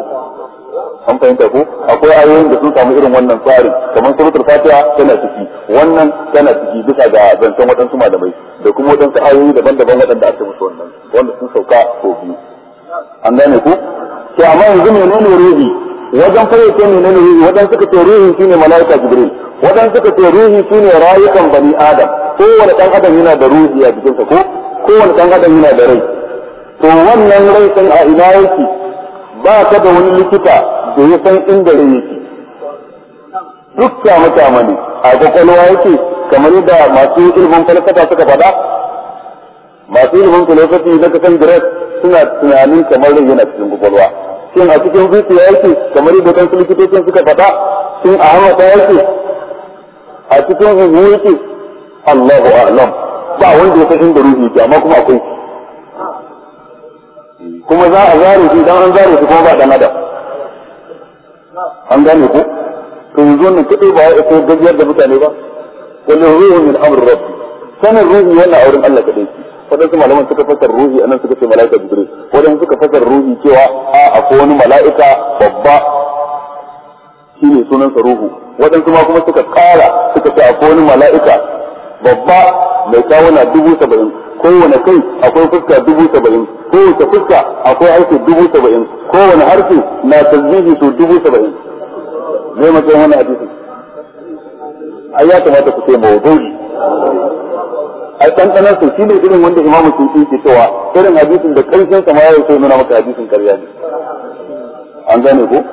an fahimta ko akwai ayoyin da sun samu irin wannan tsarin kamar suratul Fatiha tana ciki wannan tana ciki bisa ga zancen waɗansu malamai da kuma waɗansu ayoyi daban-daban waɗanda aka musu wannan wanda sun sauka sau biyu an gane ku to amma yanzu menene ruhi wajen fayyace menene ruhi wajen suka ce ruhi shine malaika Jibril wajen suka ce ruhi shine rayukan bani Adam kowane ɗan adam yana da ruhi a jikinsa ko kowane ɗan adam yana da rai to wannan rai san a ina yake ba ka da wani likita da ya san inda rai yake duk kyama kyama ne a kwakwalwa yake kamar yadda masu ilimin falsafa suka faɗa masu ilimin filosofi na kasan Greek suna tunanin kamar rai yana cikin kwakwalwa shin a cikin zuciya yake kamar yadda wasu likitocin suka faɗa shin a hamata yake a cikin huhu yake Allahu a'lam ba wanda ya san inda ruhi yake amma kuma akwai kuma za a zare shi dan an zare shi kuma ba dan adam an gane ko to yanzu wannan kadai ba ya isa gajiyar da mutane ba wani ruhu min amr rabbi sanin ruhi wannan auren Allah kadai wadansu malaman suka fasar ruhi anan suka ce mala'ika jibril wadansu suka fasar ruhi cewa a akwai wani mala'ika babba shine sunansa ruhu wadansu ma kuma suka kara suka ce akwai wani mala'ika babba mai kawuna dubu saba'in kowane kai akwai fuska dubu saba'in kowace fuska akwai harshe dubu saba'in kowane harshe na tasbihi su dubu saba'in zai matsayin wani hadisi ai ya kamata ku ce mawdu'i ai tantanar su shine irin wanda imamu sufi ke cewa irin hadisin da karshen sa ma ya so nuna maka hadisin ƙarya ne an gane ko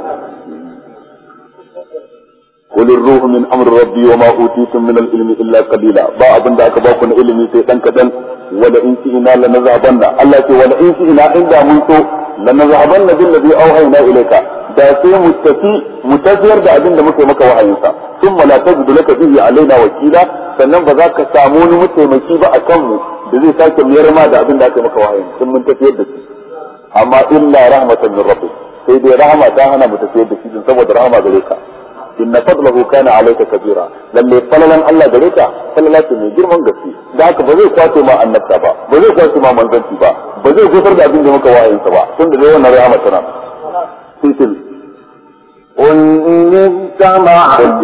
قل الروح من امر ربي وما اوتيتم من العلم الا قليلا با abin da aka ba ku na ilimi sai dan kadan wala in ina la nazhabanna Allah ce wala in ina inda mun so la nazhabanna bil ladhi awhayna ilayka da sai mu tafi mu tafiyar da abin da muke maka wahayin sa thumma la tajidu laka bihi alaina wakila sannan ba za ka samu wani mataimaki ba akan mu da zai sake miyar ma da abin da aka maka wahayin sun mun tafiyar da shi amma illa rahmatan min rabbik sai dai rahama ta hana mu tafiyar da shi saboda rahama gare ka inna fadlahu kana alayka kabira lalle falalan Allah gare ka falalatu mai girman gaske da haka ba zai kwato ma annabta ba ba zai kwato ma manzanci ba ba zai gofar da abin da muka wahayin sa ba tunda dai wannan rahama tana sai sai qul in tama'at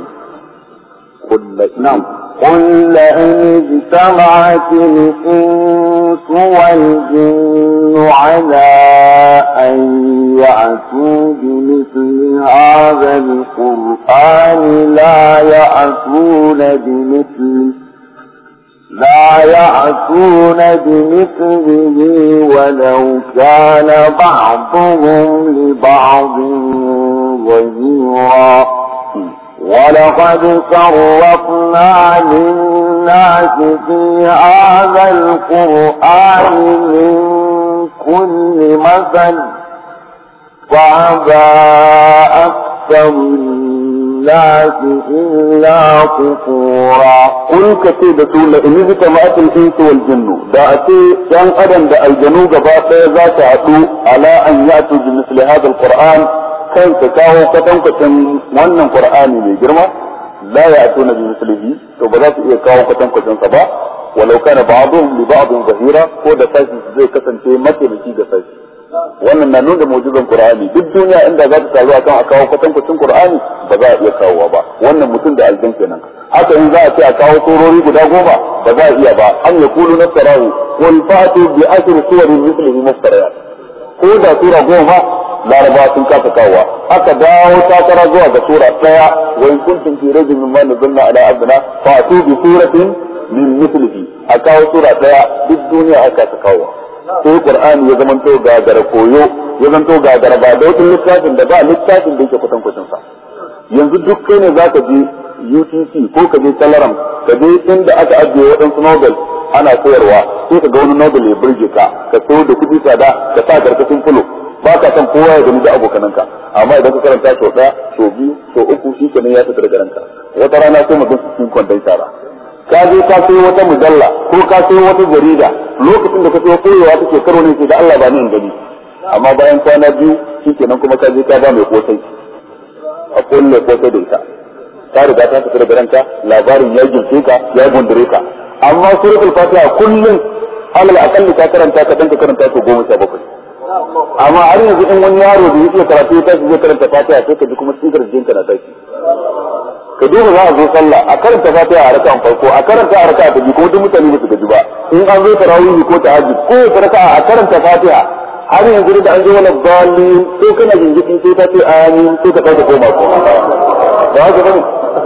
qul na'am قل إن اجتمعت الإنس والجن على أن يأتوا بمثل هذا القرآن لا يأتون بمثله لا يأتون بمثله ولو كان بعضهم لبعض ظهيرا ولقد صرفنا للناس في هذا القرآن من كل مثل فأبى أكثر الناس إلا كفورا قل كتير بسول إن اجتمعت الإنس والجن دا أتي كان أدن دا الجنوب باقي ذات عدو على أن يأتوا بمثل هذا القرآن kan ka kawo kwatankwacin wannan Qur'ani mai girma la ya'tuna bi mislihi to ba za su iya kawo kwatankwacin sa ba walau kana ba'dhum li ba'dhin zahira ko da sashi zai kasance mataimaki ga sashi wannan na nuna mu'jizan Qur'ani duk duniya inda za ta taru akan a kawo kwatankwacin Qur'ani ba za a iya kawowa ba wannan mutum da aljan kenan haka in za a ce a kawo surori guda goma ba za a iya ba an yakulu nasarahu wal fatu bi ashri suwarin mislihi muftariyat ko da sura goma laraba sun kafa kawowa aka dawo takara zuwa ga sura daya wa in kuntum fi rajin mimma nazzalna ala abdina fa atu bi suratin min mithlihi a kawo sura daya duk duniya aka ta kawo sai Qur'ani ya zamanto ga gara koyo ya zamanto ga gara ba da wata littafin da ba littafin da yake kutan kutan sa yanzu duk kai ne zaka je U T C ko ka je Talaram ka je inda aka ajiye waɗansu Nobel ana sayarwa sai ka ga wani Nobel ya burge ka ka sayo da kuɗi tsada ka sa karkashin fulo ba ka san kowa ya gani da abokananka amma idan ka karanta sau ɗaya sau biyu sau uku shi kenan ya fitar da ranka wata rana sai mutum su cikin kwandon shara ka je ka sayo wata mujalla ko ka sayo wata jarida lokacin da ka sayo koyewa take karo ne sai da Allah ba ni in gani amma bayan kwana biyu shi kenan kuma ka je ka ba mai kosai a kulle kosai da ita ka riga ta fitar da ranka labarin ya girke ka ya gundure ka amma suratul fatiha kullum alal akalli ka karanta ka danka karanta ta goma sha bakwai amma har yanzu in wani yaro da yake karatu ya tashi zai karanta fatiha sai ka ji kuma tsigar jinka na tashi ka duba za a zo sallah a karanta fatiha a raka'an farko a karanta a raka'a ta biyu kuma duk mutane ba su gaji ba in an zo tarawih ko tahajjud ko ta raka'a a karanta fatiha har yanzu da an zo wani dalil sai kana jinjiki sai ta ce amin sai ka tashi koma ko ba haka bane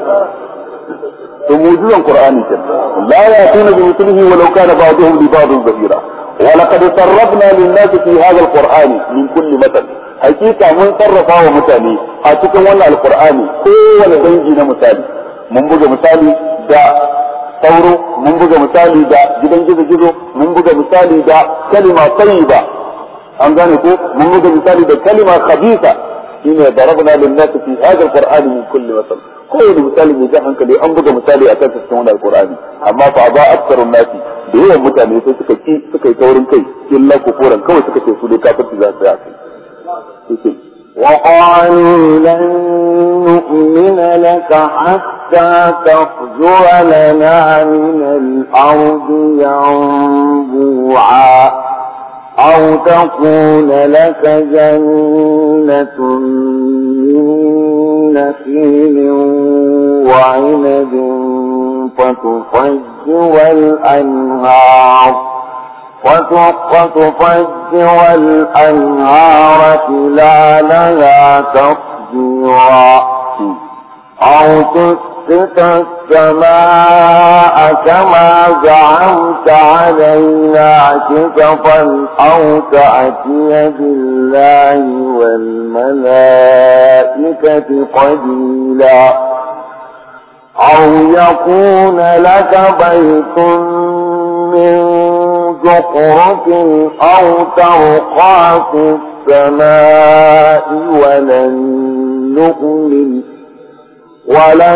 to mu'jizan qur'ani ke la ya'tuna bi mithlihi walau kana ba'dhum li ba'dhin zahira ولقد صرفنا للناس في هذا القرآن من كل مثل حقيقة من صرفا ومثالي أتكلم عن القرآن هو لدنجي مثالي من بقى مثالي دا ثورو من بقى مثالي دا جدن جدو جدو من بقى مثالي دا كلمة طيبة أنزانكو من بقى مثالي دا كلمة خبيثة إنه ضربنا للناس في هذا القرآن من كل مثل كل مثالي يجاهن كلي أن بقى مثالي أساس السنة القرآن أما فأضاء أكثر الناس da yawan mutane sai suka ki suka yi taurin kai illa kufuran kawai suka ce su dai kafirci za su yi وقالوا لن نؤمن لك حتى تفجر لنا من الأرض ينبوعا أو تكون لك جنة من نخيل وعنب فتفجر الأنهار فتفجر الأنهار خلالها تفجيرا أو تسقط السماء كما زعمت علينا كسفا أو تأتي بالله والملائكة قبيلا أو يكون لك بيت من زخرف أو ترقى في السماء ولن نؤمن ولن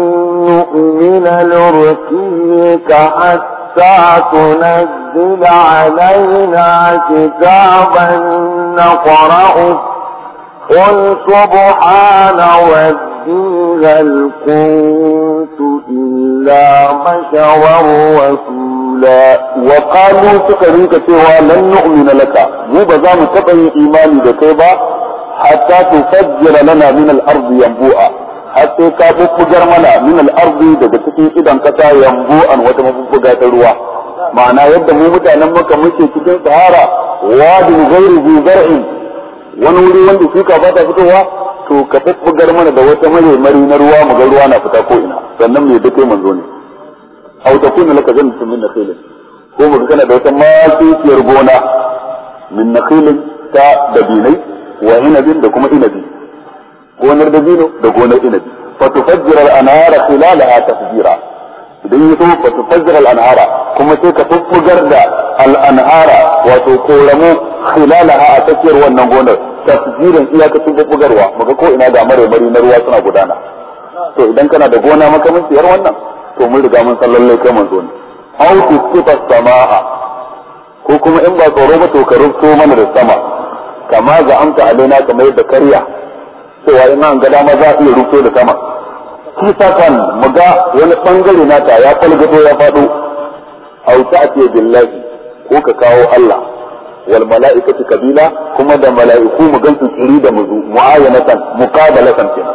نؤمن لرقيك حتى تنزل علينا كتابا نقرأه قل سبحان ربي هل كنت إلا بشرا رسولا وقالوا سكريك سوى لن نؤمن لك مو بزام تبعي إيماني بكيبا حتى تفجر لنا من الأرض ينبوءا حتى كاففجر منا من الأرض دقتكي إذا انكتا ينبوءا وتمفجر الروا معنى يد مو متعنمك مشي تكين سهارا واد غير ذي زرع ونوري وندي فيك فاتا فتوها to ka fuffugar mana da wata mare mari na ruwa mu ga ruwa na fita ko ina sannan me da kai manzo ne aw takuna laka jannatun min nakhilin ko mu kana da wata makiyar gona min nakhilin ta dabinai wa inabin da kuma inabi gonar dabino da gonar inabi fa tufajjira al-anhara khilalaha tafjira idan yaso fa tufajjira al-anhara kuma sai ka fuffugar da al-anhara wato koramu khilalaha a tsakiyar wannan gonar tafjirin iyakacin bubbugarwa muga ko ina ga mare mari na ruwa suna gudana to idan kana da gona makamanciyar wannan to mun riga mun san lalle kai manzo ne aw tusifa samaa ko kuma in ba tsoro ba to ka rubto mana da sama kama za amta alaina kamar yadda kariya cewa in an ga dama za a iya rubto da sama kisakan muga wani bangare nata ya falgato ya fado aw ta'ti billahi ko ka kawo Allah wal mala'ikatu kabila kuma da mala'iku mu gansu tsiri da muzu mu'ayanatan muqabalatan kenan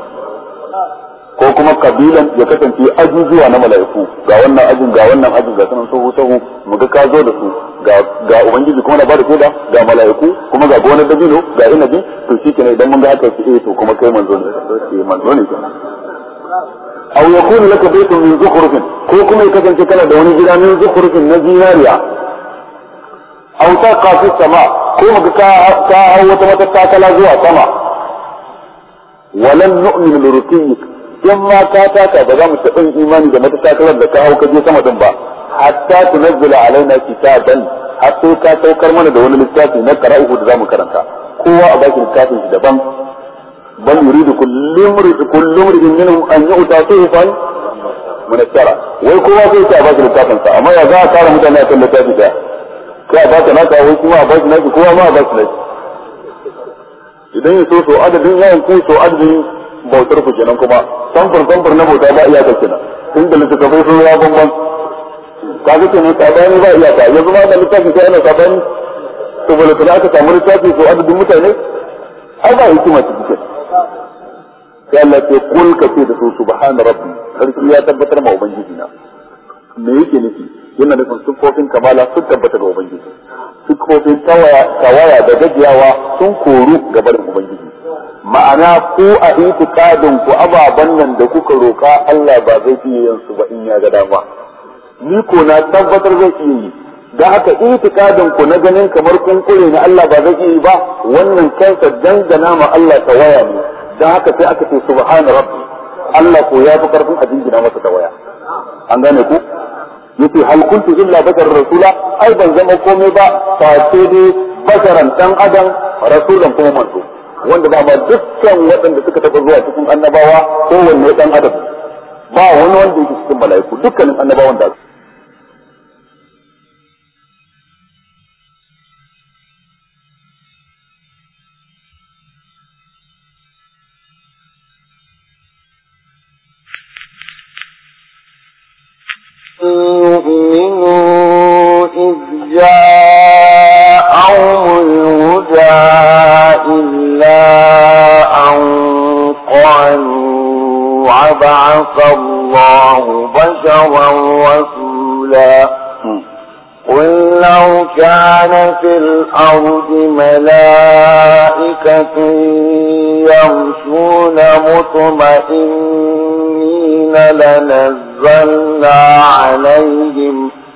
ko kuma kabilan ya kasance ajujuwa na mala'iku ga wannan ajin ga wannan ajin ga sanan sahu sahu mu ga ka zo da su ga ga ubangiji kuma na bada koda ga mala'iku kuma ga gonar dabino ga inabi to shikenan idan mun ga haka sai to kuma kai manzo ne sai manzo ne kenan aw yakunu laka baytun min zukhrufin ko kuma ya kasance kana da wani gida min zukhrufin na zinariya aw taqa fi sama ko maka ka ka wata wata takala zuwa sama walan nu'minu lirukiyik in ma ka taka ba za mu taɓa imani da matakalar da ka hau ka je sama din ba hatta tunazzila alaina kitaban hatta ka saukar mana da wani littafi na qara'uhu da zamu karanta kowa a baki littafin shi daban bal yuridu kullu mrid kullu mrid minhum an yu'ta sayfan munassara wai kowa sai ya baki littafin sa amma ya za a kare mutane akan littafi da kai ba ta naka wai kuma ba shi naki kowa ma ba shi naki idan ya so so adadin yawan ku so adadin bautar ku kenan kuma samfur samfur na bauta ba iyaka kenan tun da littafai sun ya bambam kaga kenan sabani ba iyaka yanzu ma da littafi sai ana sabani to bala da aka samu littafi so adadin mutane ai ba hikima ta cikin sai Allah ya kul ka ce da su subhana rabbi sarki ya tabbatar ma ubangiji na me yake nufi yana da sufofin kamala sun tabbata ga ubangiji sufofin tawaya da gajiyawa sun koru ga barin ubangiji ma'ana ku a itikadin ku ababan nan da kuka roka Allah ba zai iya yin su ba in ya ga dama ni ko na tabbatar zai iya yi da haka itikadin ku na ganin kamar kun kure na Allah ba zai iya yi ba wannan kansa dangana ma Allah tawaya ne da haka sai aka ce subhana rabbi Allah ko ya fi karfin a jingina masa tawaya an gane ku yace hal kuntu illa bashar rasula ai ban zama komai ba fa sai dai basharan dan adam rasulan kuma manzo wanda ba ma dukkan waɗanda suka taɓa zuwa cikin annabawa ko wanne dan adam ba wani wanda yake cikin mala'iku dukkanin annabawan da يؤمنوا إذ جاءهم الهدى إلا أن قالوا عبعث الله بشرا رسولا قل لو كان في الأرض ملائكة يمشون مطمئنين لنزلنا عليهم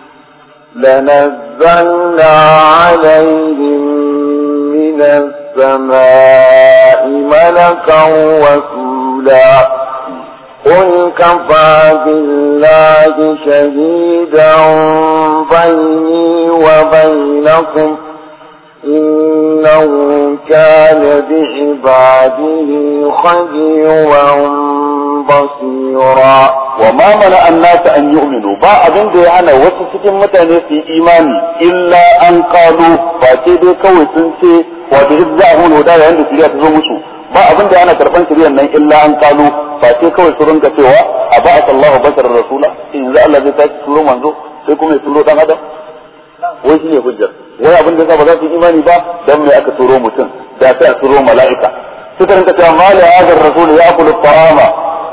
لنزلنا عليهم من السماء ملكا رسولا قل كفى بالله شهيدا بيني وبينكم إنه كان بعباده خبيرا بصيرا وما منع الناس أن يؤمنوا با أبن دي أنا وسسكين متاني في إيماني إلا أن قالوا فاتي دي كوي سنسي وبإذاهم الهداية عند سريعة زومسو ba abin da ana karban shari'ar nan illa an kalu fa sai kawai su rinka cewa a ba'at Allahu basharar rasula in yanzu Allah zai tashi turo manzo sai kuma ya turo dan adam wai shi ne hujjar wai abin da yasa ba za su imani ba dan me aka turo mutum da sai a turo mala'ika suka rinka cewa ma la hadar rasul ya'kulu at-ta'ama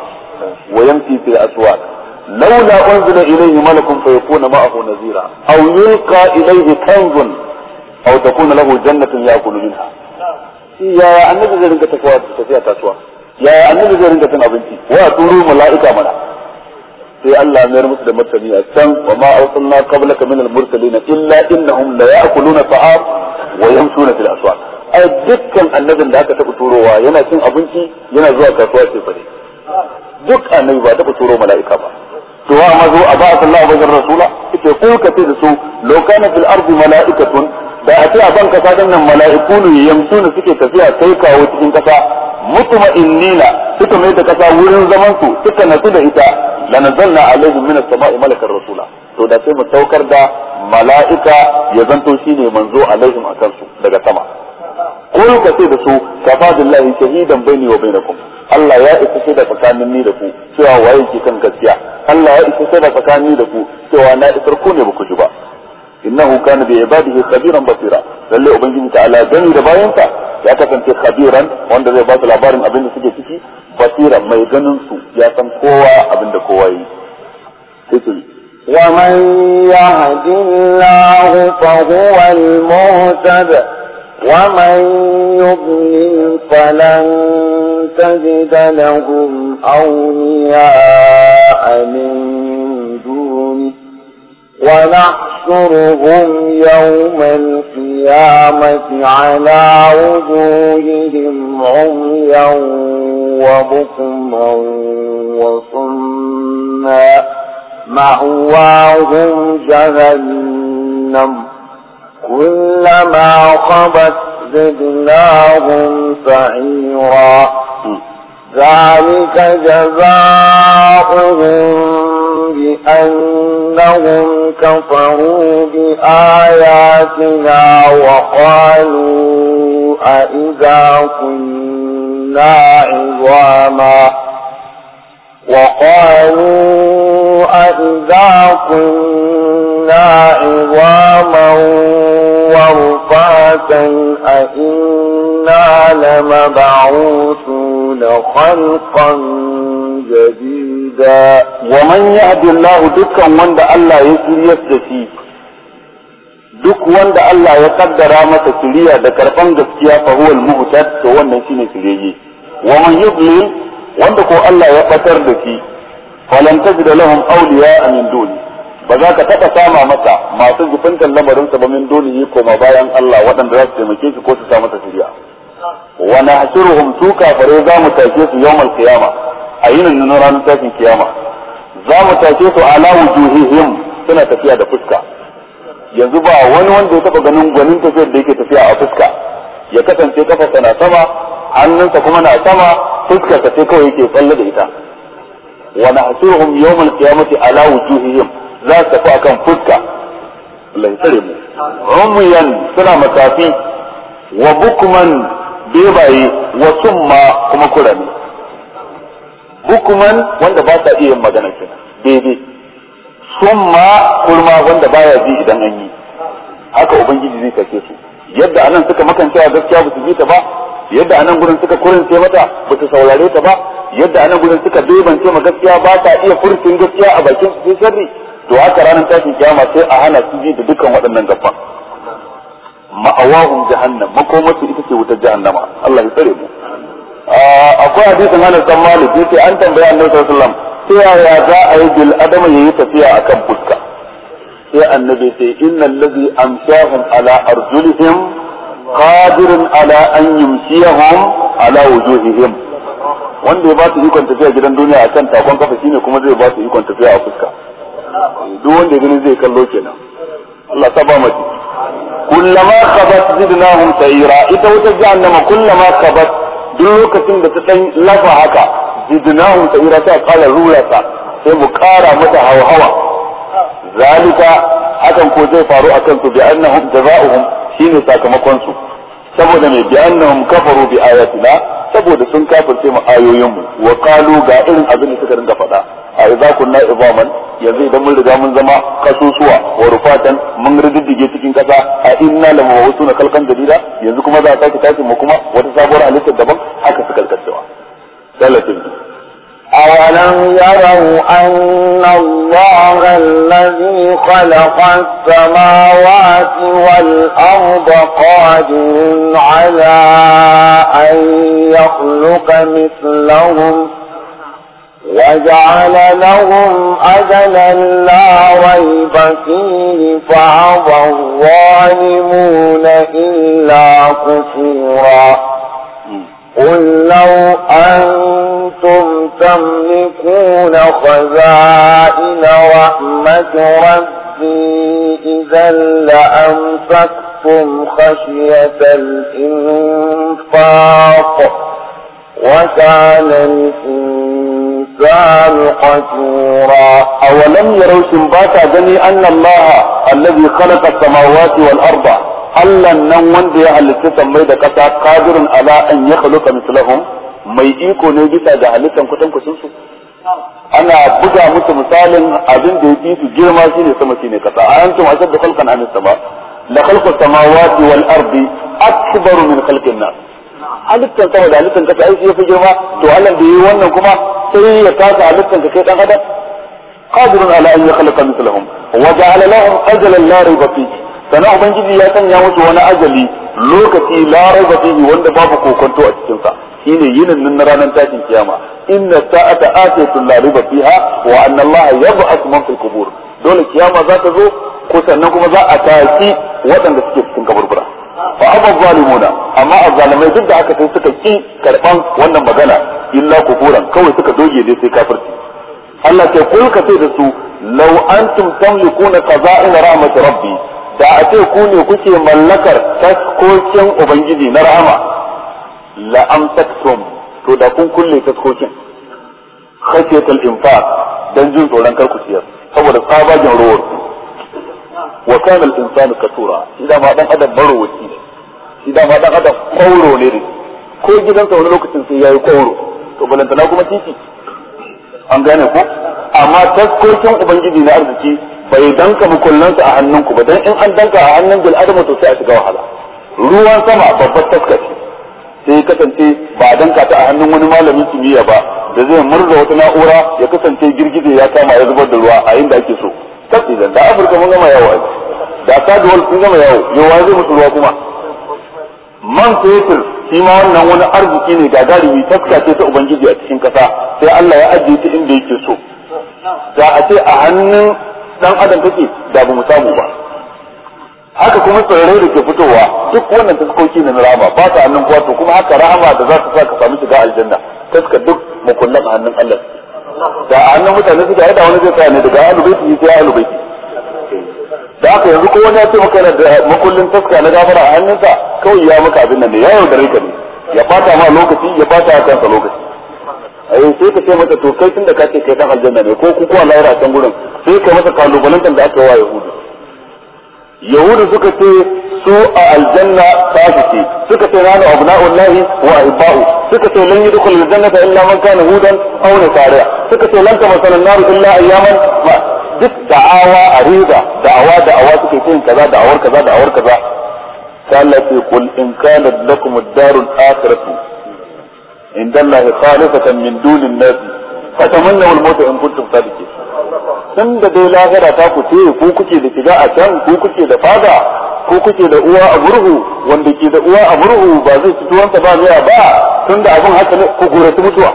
wa yamshi fi aswaq laula unzila ilayhi malakun fayakuna ma'ahu nazira aw yulqa ilayhi kanzun aw takuna lahu jannatun ya'kulu minha yaya annabi zai rinka tafiya tafiya kasuwa yaya annabi zai rinka cin abinci wa turo mala'ika mana sai Allah ya mayar musu da martani a can wa ma arsalna qablaka min al-mursalin illa innahum la ya'kuluna ta'am wa yamshuna fil aswaq ai dukkan annabin da aka taɓa turowa yana cin abinci yana zuwa kasuwa sai fare duk annabi ba taɓa turo mala'ika ba to wa ma zo a ba sallallahu alaihi rasula ite ko ka ce da su law kana fil ardi mala'ikatun da a ce a ban kasa din nan mala'iku ne yamsuna suke tafiya kai kawo cikin kasa mutma'innina suka mai da kasa wurin zaman su suka natsu da ita lanazalna alaihim min as-sama'i malakan rasula to da sai mu saukar da mala'ika ya zanto shine manzo alaihim akan su daga sama ko ka ce da su kafa billahi shahidan baini wa bainakum Allah ya isa sai da tsakanin ni da ku cewa waye ke kan gaskiya Allah ya isa sai da tsakanin ni da ku cewa na isar ku ne baku ji ba innahu kana bi ibadihi khabiran basira lalle ubangiji ta'ala gani da bayansa ya kasance khabiran wanda zai ba su labarin abin da suke ciki basira mai ganin su ya san kowa abin da kowa yi sai ومن يهد الله فهو المهتد ومن يضلل فلن تجد لهم أولياء من دونه ونحشرهم يوم القيامة على وجوههم عميا وبكما وصما مأواهم جهنم كلما خبت زدناهم سعيرا ذلك جزاؤهم بأنهم كفروا بآياتنا وقالوا أئذا كنا عظاما وقالوا أئذا كنا عظاما ورفاتا أئنا لمبعوثون خلقا جديدا ومن يهد الله دكا وند الله يسري يسدشي duk wanda Allah ya kaddara masa shiriya da karban gaskiya fa huwa al-muhtad to wannan shine shiriye wa man yudlil wanda ko Allah ya fatar da shi falan tajid lahum awliya min duni ba za ka taba sama masa masu zufuntan lamarin sa ba min duni ko ma bayan Allah wadanda za su taimake shi ko su sa masa shiriya wa nahshuruhum tu kafare za mu take su yawmal qiyama ayinin nan ranar tashin kiyama za mu take su ala wujuhihim suna tafiya da fuska yanzu ba wani wanda ya taba ganin gwanin tafiyar da yake tafiya a fuska ya kasance kafarsa na sama hannunsa kuma na sama fuskarsa sai kawai yake tsalle da ita wa nahsuruhum yawmal qiyamati ala wujuhihim za su tafi akan fuska Allah ya tsare mu umyan suna matafi wa bukman bebaye wa summa kuma kurani bukman wanda ba ta iya magana kenan daidai summa kurma wanda baya ji idan an yi, haka ubangiji zai kace su. Yadda anan suka makancewa gaskiya ba su ji ta ba, yadda anan gurin suka kurince mata ba su saurare ta ba, yadda anan gurin suka bebance ma gaskiya ba ta iya furcin gaskiya a bakin su sharri, to haka ranar tashin kiyama sai a hana su ji da dukkan waɗannan gaban. Ma'awahum jahannam, makomarsu ita ce wutar jahannama. Allah ya tsare mu. Akwai hadisin Anas bin Malik yace an tambaya Annabi sallallahu alaihi wasallam sai ya za a yi bil adama yayi tafiya akan fuska. Sai Annabi ce innal ladhi amshahum ala arjulihim qadirun ala an yumshiyahum ala wujuhihim. Wanda ya ba su ikon tafiya gidan duniya akan takon kafa shine kuma zai ba su ikon tafiya a fuska. Duk wanda ya gani zai kallo kenan. Allah ta ba mu kullama khabat zidnahum sa'ira, ita wuta jahannama kullama khabat duk lokacin da ta dan lafa haka zidnahum sa'ira ta kala rurata sai mu kara mata hawa zalika hakan ko zai faru akan su bi annahum jazaohum shine sakamakon su saboda mai bi annahum kafaru bi ayatina saboda sun kafirce mu ayoyin mu wa qalu ga irin abin da suka ringa faɗa a idza kunna izaman yanzu idan mun riga mun zama kasusuwa wa rufatan mun riddige cikin kasa a inna lam mawsuna kalkan jadida yanzu kuma za a sake tashi mu kuma wata sabuwar halitta daban haka su kalkacewa salatin أولم يروا أن الله الذي خلق السماوات والأرض قادر على أن يخلق مثلهم وجعل لهم أجلا لا ريب فيه فأبى الظالمون إلا كفورا قل لو أنتم تملكون خزائن رحمة ربي إذا لأمسكتم خشية الإنفاق وكان الإنسان قتورا أولم يروا شنباتا جني أن الله الذي خلق السماوات والأرض Allah nan wanda ya halitta sammai da kasa qadirun ala an yakhluqa mithlahum mai iko ne bisa ga halittan kutan kucin su ana buga musu misalin abin da yake su girma shine sama shine kasa ayantum ashaddu khalqan am as-sama la khalqu as-samawati wal ardi akbar min khalqin nas halittan sama da halittan kasa ai yafi girma to Allah da yi wannan kuma sai ya kasa halittan ka kai dan adam qadirun ala an yakhluqa mithlahum wa ja'ala lahum ajalan la rayba fihi sana ubangiji ya sanya musu wani ajali lokaci la raiba fihi wanda babu kokonto a cikin sa shine yinin nan na ranar tashin kiyama inna sa'ata atatu la raiba fiha wa anna Allah yab'ath man fil qubur dole kiyama za ta zo ko sannan kuma za a tashi waɗanda suke cikin kaburbura fa amma zalimuna amma azzalimai duk da haka sai suka ki karban wannan magana illa kufuran kawai suka doge dai sai kafirci Allah ke kulka sai da su law antum tamlikuna qaza'in rahmat rabbi da a ce ku ne kuke mallakar taskokin ubangiji na rahama la amsaktum to da kun kulle taskokin khashiyatul infaq dan jin tsoron kar ku ciyar saboda sabajin ruwar ku wa kana al-insanu katura idan ma dan adam barowaci ne idan ma dan adam kauro ne ko gidansa wani lokacin sai yayi kauro to balantana kuma titi an gane ko amma taskokin ubangiji na arziki bai danka mukullansa a hannunku ba dan in an danka a hannun bil adama to sai a shiga wahala ruwan sama babbar taska ce sai kasance ba a danka ta a hannun wani malamin kimiyya ba da zai murza wata na'ura ya kasance girgije ya kama ya zubar da ruwa a inda ake so tafi da Afirka mun gama yawo da Saduwal sun gama yawo yawa zai mutu ruwa kuma man fetur shi ma wannan wani arziki ne gagarumi taska ce ta ubangiji a cikin kasa sai Allah ya ajiye ta inda yake so da a ce a hannun dan adam take da ba mu samu ba haka kuma tsirrai da ke fitowa duk wannan taskoki ne na rahama ba ta hannun kowa to kuma haka rahama da za ta sa ka samu shiga aljanna taska duk makullan a hannun Allah da a hannun mutane suke da wani zai tsaya ne daga alubaiti sai alubaiti da haka yanzu ko wani ya ce maka da makullin taska na gafara a hannunsa kawai ya maka abin nan ne ya yaudare ka ne ya bata ma lokaci ya bata kansa lokaci ai sai ka ce mata to kai tunda ka ce kai dan aljanna ne ko ku ko Allah ya ratan gurin sai ka masa kalubalantar da aka wa yahudu yahudu suka ce su a aljanna ta ce suka ce nanu abna'ullahi wa ahibba'u suka ce lan yadkhul aljannata illa man kana hudan aw nasara suka ce lan tamasala an-nar illa ayyaman duk da'awa ariza da'awa da'awa suke yin kaza da'awar kaza da'awar kaza sai Allah ya ce qul in kana lakum ad-darul akhiratu inda Allah khalifatan min dunin nas fatamannaw al-maut in kuntum sadiqin tun da dai lahira ta ku ce ku kuke da shiga a can ku kuke da fada ku kuke da uwa a murhu wanda ke da uwa a murhu ba zai ci tuwanta ba zai ba tun da abin haka ne ku gure mutuwa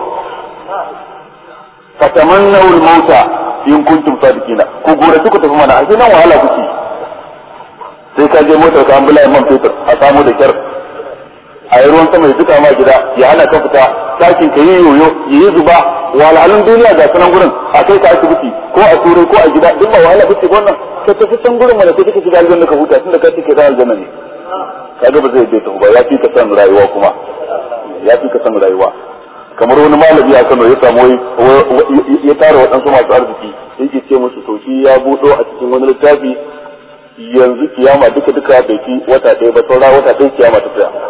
fatamannaw al-maut in kuntum sadiqina ku gure ku tafi mana a nan wahala kuke sai ka je motar ka an bula man fetur a samu da kyar a yi ruwan sama ya duka ma gida ya hana ka fita ɗakin ka yi yoyo ya yi zuba wahalhalun duniya ga sanan gurin a kai ka asibiti ko a turai ko a gida duk ba wahala kuke wannan ka tafi can gurin mana sai kike shiga aljanna ka huta tunda ka cike da aljanna ne kaga ba zai je ta ba ya fi ka san rayuwa kuma ya fi ka san rayuwa kamar wani malami a Kano ya samu ya tara waɗansu masu arziki yake ce musu to shi ya buɗo a cikin wani littafi yanzu kiyama duka duka bai fi wata ɗaya ba saura wata ɗaya kiyama ta tsaya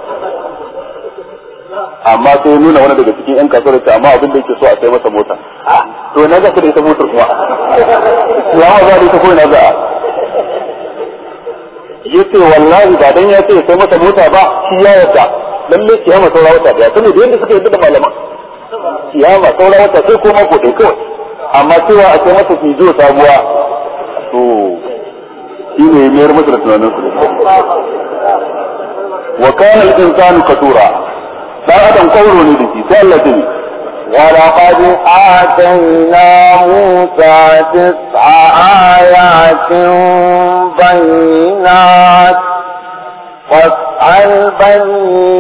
amma sai ya nuna wani daga cikin yan kasuwar ta amma abin da yake so a sai masa mota to na ga da ita motar kuma kiyama za da ita ko na za yace wallahi ba dan ya ce sai masa mota ba shi ya yarda lalle kiyama saura wata ɗaya saboda yadda suka yarda da malaman kiyama saura wata sai ko mako ɗaya kawai amma cewa a sai masa fijo sabuwa to shi ne ya mayar masa da tunanin su wa kana al-insanu katura dan adam kauro ne dake sai Allah ya ولقد آتينا موسى تسع آيات بينات واسأل بني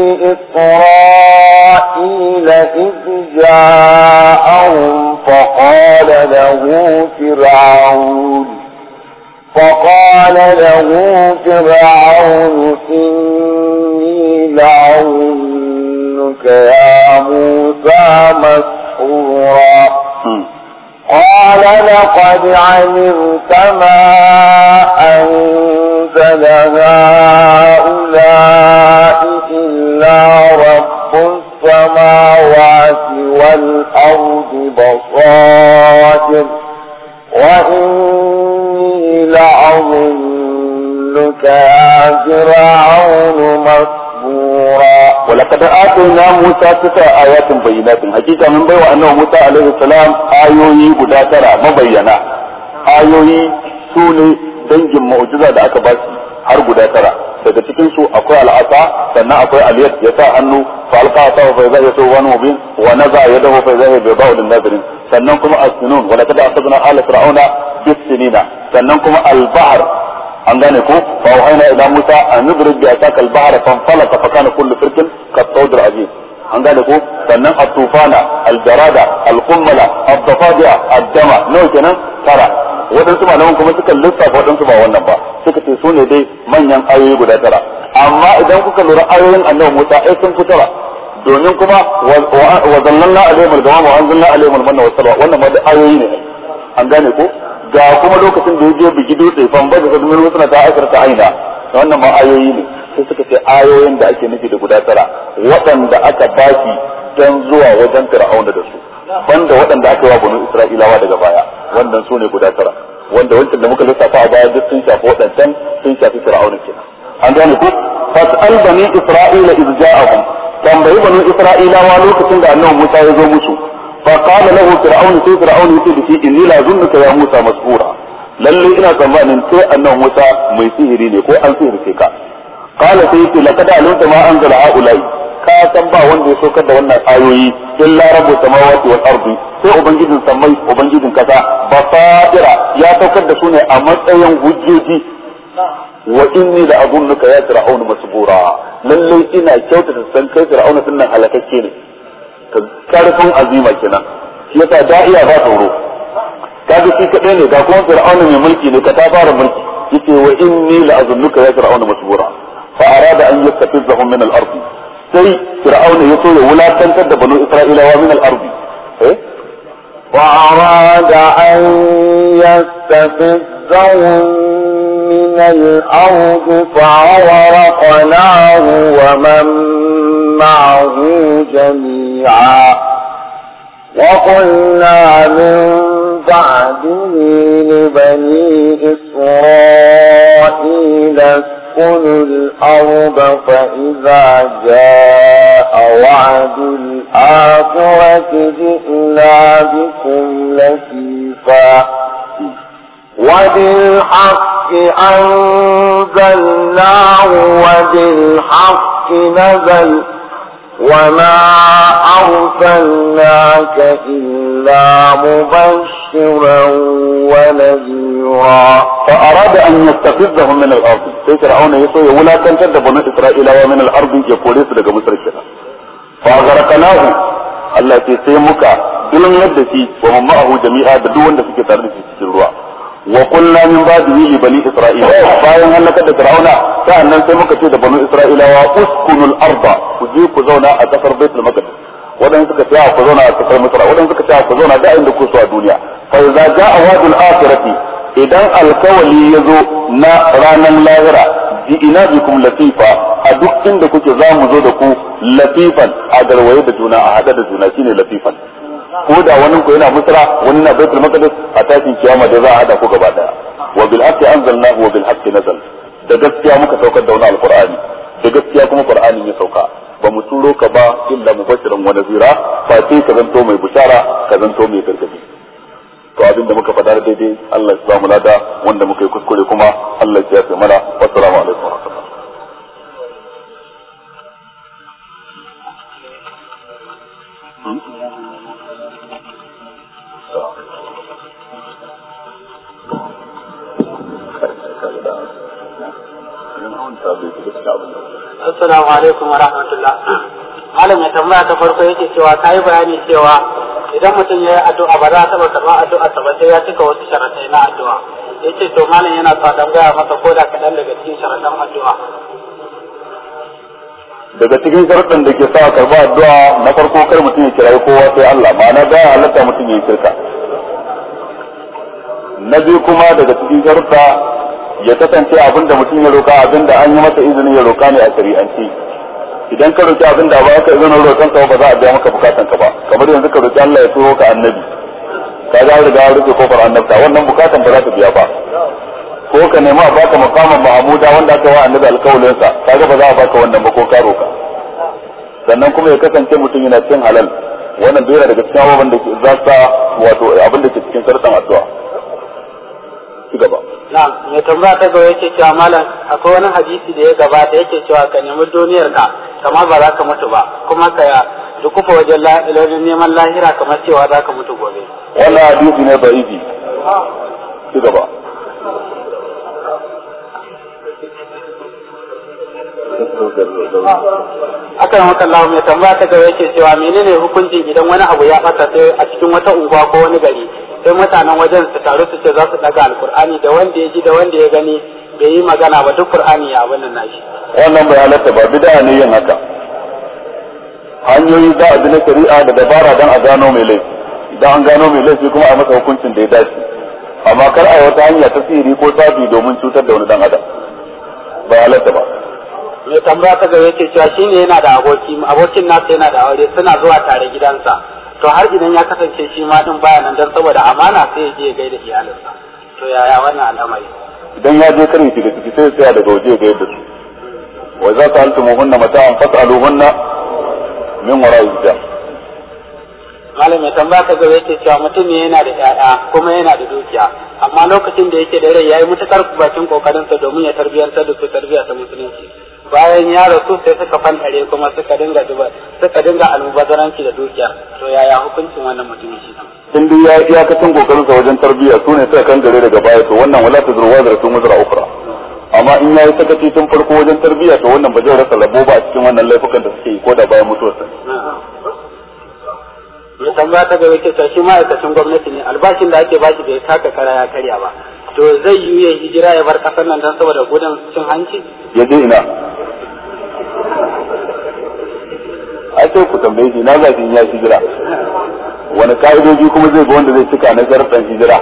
إسرائيل إذ جاءهم فقال له فرعون فقال له فرعون إني لأظنك يا موسى مسحورا قال لقد علمت ما أنزل هؤلاء إلا رب السماوات والأرض بصائر وإني لأظنك يا فرعون مسحورا ولقد آتينا موسى تسع آيات بينات حقيقة من بيوى أنه موسى عليه السلام آيوي بداترة مبينة آيوي سوني دنجم معجزة دا أكباسي har guda tara daga cikin su akwai al'asa sannan akwai aliyat ya sa hannu fa alqa ta fa idha yatu wa mubin wa naza yadahu fa idha yadau lin nadirin sannan kuma as-sunun wa laqad akhadna ala fir'auna bis-sinina sannan kuma al-bahr an gane ko fa wahayna ila musa an nudrib bi ataka al-bahr fanfalaka fa kana kullu firqin kat-tawd al-azim an gane ko sannan at-tufana al-jarada al-qummala ad-dafadi'a ad-dama no kenan tara wadansu malaman kuma suka lissafa wadansu ba wannan ba suka ce su ne dai manyan ayoyi guda tara amma idan kuka lura ayoyin annabi Musa ai sun fi tara domin kuma wa zallalna alaihim al-ghamam wa anzalna alaihim al-manna wa salwa wannan ma da ayoyi ne an gane ko ga kuma lokacin da yaje bigi dutse fan ba da zumin wasu ta aikata aina wannan ma ayoyi ne sai suka ce ayoyin da ake nufi da guda tara waɗanda aka baki dan zuwa wajen Fir'auna da su banda waɗanda aka yi wa banu Isra'ilawa daga baya wannan su ne guda tara wanda wancan da muka lissafa a baya duk sun shafi waɗancan sun shafi Fir'auna kenan an gane ku fas'al bani Isra'ila iz ja'ahum tambayi bani Isra'ilawa lokacin da annabi Musa ya zo musu fa qala lahu fir'aun sai fir'aun yace da shi inni la zunnuka ya Musa masbura lalle ina tsammanin sai annabi Musa mai sihiri ne ko an sihirce ka qala sai yace laqad alimta ma anzala haula'i ka san ba wanda ya saukar da wannan ayoyi illa rabbu samawati wal ardi sai ubangijin samai ubangijin kasa basaira ya saukar da su ne a matsayin hujjoji wa inni la azunnuka ya fir'aun masbura lalle ina kyautata san kai fir'aun sunan halakakke ne ka karfin azima kenan shi yasa da'iya ba tsoro kaga shi kadai ne ga kuma fir'aun mai mulki ne ka ta fara mulki yace wa inni la azunnuka ya fir'aun masbura fa arada an yastafizahum min al-ard sai fir'aun ya so ya wulakantar da banu isra'ilawa min al-ard eh wa arada an yastafizahum min al-ard fa waraqnahu wa man ma'ahu jami'a wa qulna min بعده لبني إسرائيل اسكنوا الأرض فإذا جاء وعد الآخرة جئنا بكم لفيفا وبالحق أنزلناه وبالحق نزل وما أرسلناك إلا مبشرا ونذيرا فأراد أن يستفزهم من الأرض فرعون يسوي ولا تنتد بني إسرائيل ومن الأرض يقوليس لك مصر كده فأغرقناه التي سيمك دون يدسي ومن معه جميعا بدون دسك تردسي في الروا وقلنا من بعده لبني إسرائيل فإن هلك فرعون فأنا سيمك تيد بني إسرائيل وأسكنوا الأرض وجيك زونا أتفر بيت المقدس ودن suka tsaya ku zauna a kasar Misra wadanda suka tsaya ku zauna da inda ku so a duniya fa idza jaa wadul akhirati idan alkawali yazo na ranan lahira ji ina bikum latifa a duk inda kuke zamu zo da ku latifan a garwaye da juna a hada da juna shine latifan ko da wani ku yana Misra wani na Baitul Maqdis a tashin kiyama da za a hada ku gaba daya wa bil haqqi anzalnahu wa bil haqqi nazal da gaskiya muka saukar da wannan alqur'ani da gaskiya kuma qur'ani ya sauka ba mu turo ka ba illa mubashiran wa nazira fa sai ka zanto mai bushara ka zanto mai gargadi to abin da muka faɗa daidai Allah ya samu lada wanda muka yi kuskure kuma Allah ya yafe mana assalamu alaikum wa rahmatullahi Assalamu alaikum wa rahmatullah. Malam ya tambaya ta farko yake cewa kai bayani cewa idan mutum ya yi addu'a ba za a taɓa karɓar addu'a ta ba sai ya cika wasu sharaɗai na addu'a. Yace to malam yana sa dan gaya masa ko da kaɗan daga cikin sharaɗan addu'a. Daga cikin sharaɗan da ke sa karɓa addu'a na farko kar mutum ya kirayi kowa sai Allah ma'ana ga halatta mutum ya yi shirka. Na biyu kuma daga cikin sharaɗa ya kasance abinda mutum ya roka abinda an yi masa izinin ya roka ne a shari'anci idan ka roki abinda ba ka izinin roƙon ka ba za a biya maka bukatan ka ba kamar yanzu ka roki Allah ya turo ka annabi ka ga riga ya rufe kofar annabta wannan bukatan ba za ta biya ba ko ka nema a baka makaman Mahmuda wanda aka wa annabi alƙawalin sa kaga ba za a baka wannan ba ko ka roka sannan kuma ya kasance mutum yana cin halal wannan bai daga cikin abubuwan da ke zasa wato abin da ke cikin sarkan addu'a ci gaba. Na'am, mai tambaya ta gaba yake cewa malam akwai wani hadisi da ya gabata yake cewa ka nemi duniyar ka kamar ba za ka mutu ba kuma ka dukufa wajen wajen neman lahira kamar cewa za ka mutu gobe. Wannan hadisi ne da'ifi. Ci gaba. Akan maka Allah mai tambaya ta gaba yake cewa menene hukuncin idan wani abu ya ɓata sai a cikin wata unguwa ko wani gari sai mutanen wajen su taru su ce za su daga alkur'ani da wanda ya ji da wanda ya gani bai yi magana ba duk qur'ani ya abin nan nashi wannan bai halatta ba bid'a ne yin haka hanyoyi za a bi na shari'a da dabara dan a gano mai laifi idan an gano mai laifi kuma a masa hukuncin da ya dace amma kar a yi wata hanya ta sihiri ko tafi domin cutar da wani dan adam bai halatta ba mai tambaya ta gaba yake cewa shine yana da aboki abokin nasa yana da aure suna zuwa tare gidansa to har idan ya kasance shi ma din baya nan dan saboda amana sai ya je ya gaida iyalinsa to yaya wannan al'amari idan ya je kare shi da ciki sai ya daga waje ya gaida su wa za ta altumuhunna mata'an fas'aluhunna min wara'i hijab malam mai tambaya ta gaba yake cewa mutum ne yana da ƴaƴa kuma yana da dukiya amma lokacin da yake da rai yayi mutakar bakin kokarin sa domin ya tarbiyantar da su tarbiya ta musulunci bayan ya rasu sai suka fantare kuma suka dinga duba suka dinga almubazaranci da dukiya to yaya hukuncin wannan mutumin shi in duk ya iyakacin kokarin sa wajen tarbiyya su ne suka kan gare daga baya to wannan wala ta zurwa da su muzra ukra amma in yayi sakaci tun farko wajen tarbiyya to wannan ba zai rasa rabo ba a cikin wannan laifukan da suke yi ko da bayan mutuwarsa ya tambaya ta gaba ke shi ma'aikacin gwamnati ne albashin da ake bashi bai taka kara ya karya ba to zai yi ya hijira ya bar kasar nan don saboda gudun cin hanci ya je ina ai sai ku tambaye shi na zafi ya hijira wani ka'idoji kuma zai ga wanda zai cika na sharɗan hijira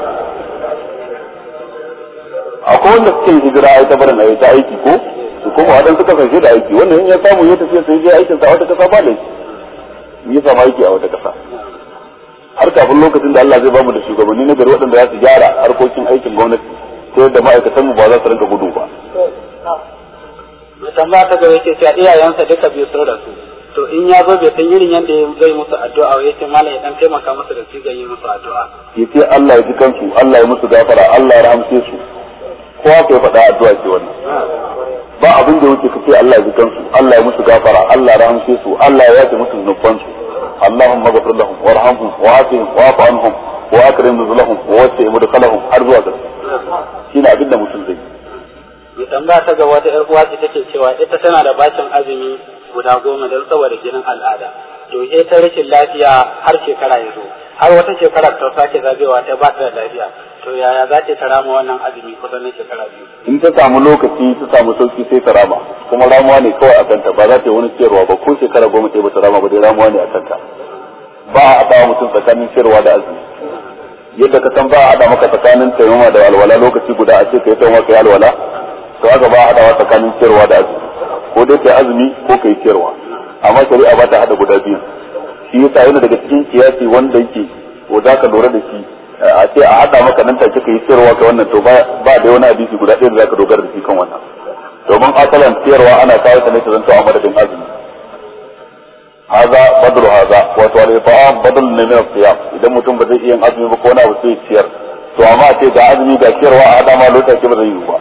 akwai wanda suke hijira ai ta barin ai ta aiki ko su kuma wadan suka fashe da aiki wannan in ya samu ya tafi sai je aikin sa wata kasa ba laifi yi sama aiki a wata kasa har kafin lokacin da Allah zai bamu da shugabanni na gari waɗanda za su gyara harkokin aikin gwamnati ta yadda ma'aikatan mu ba za su rinka gudu ba. Mutum ba ta ga yake cewa iyayensa duka biyu sun rasu. To in ya zo bai san irin yadda zai musu addu'a ya ce malam ya dan taimaka masa da shi zai yi musu addu'a. Ya ce Allah ya ji kansu, Allah ya musu gafara, Allah ya rahamce su. Kowa kai faɗa addu'a ce wannan. Ba abin da wuce kace Allah ya ji kansu, Allah ya musu gafara, Allah ya rahamce su, Allah ya yafe musu zunubansu. Allahumma ghfir lahum warhamhum wa'afihim wa'fu anhum wa akrim nuzulahum wa wasi' mudkhalahum har zuwa ga. Shine abin da mutum zai yi. Ya tambaya ta ga wata ƴar uwa ce take cewa ita tana da bacin azumi guda goma don saboda jinin al'ada. To sai ta rashin lafiya har shekara ya zo. Har wata shekara ta sake zabewa ta ba ta da lafiya. To yaya za ta rama wannan azumi kusan na shekara biyu? In ta samu lokaci ta samu sauki sai ta rama. Kuma ramuwa ne kawai a kanta ba za ta yi wani ciyarwa ba ko shekara goma ta ba ta rama ba dai ramuwa ne a kanta. Ba a haɗa mutum tsakanin ciyarwa da azumi. Yadda ka san ba a haɗa maka tsakanin taimama da alwala lokaci guda a ce ka yi taimama ka yi alwala. To haka ba a haɗawa tsakanin ciyarwa da azumi. Ko dai ka yi azumi ko ka yi ciyarwa. Amma shari'a ba ta haɗa guda biyu. Shi yasa yana daga cikin kiyasi wanda yake ko za ka lura da shi a ce a haɗa maka nan take ka yi ciyarwa ka wannan to ba da wani hadisi guda ɗaya da za ka dogara da shi kan wannan. Domin asalan ciyarwa ana kawo ta ne ta zanto a madadin azumi. Haza badru haza wato al-ifa'am badal ne min as-siyam idan mutum ba zai iya azumi ba ko wani abu sai ya ciyar. To amma a ce ga azumi ga ciyarwa a haɗa ma lokaci ba zai yi ba.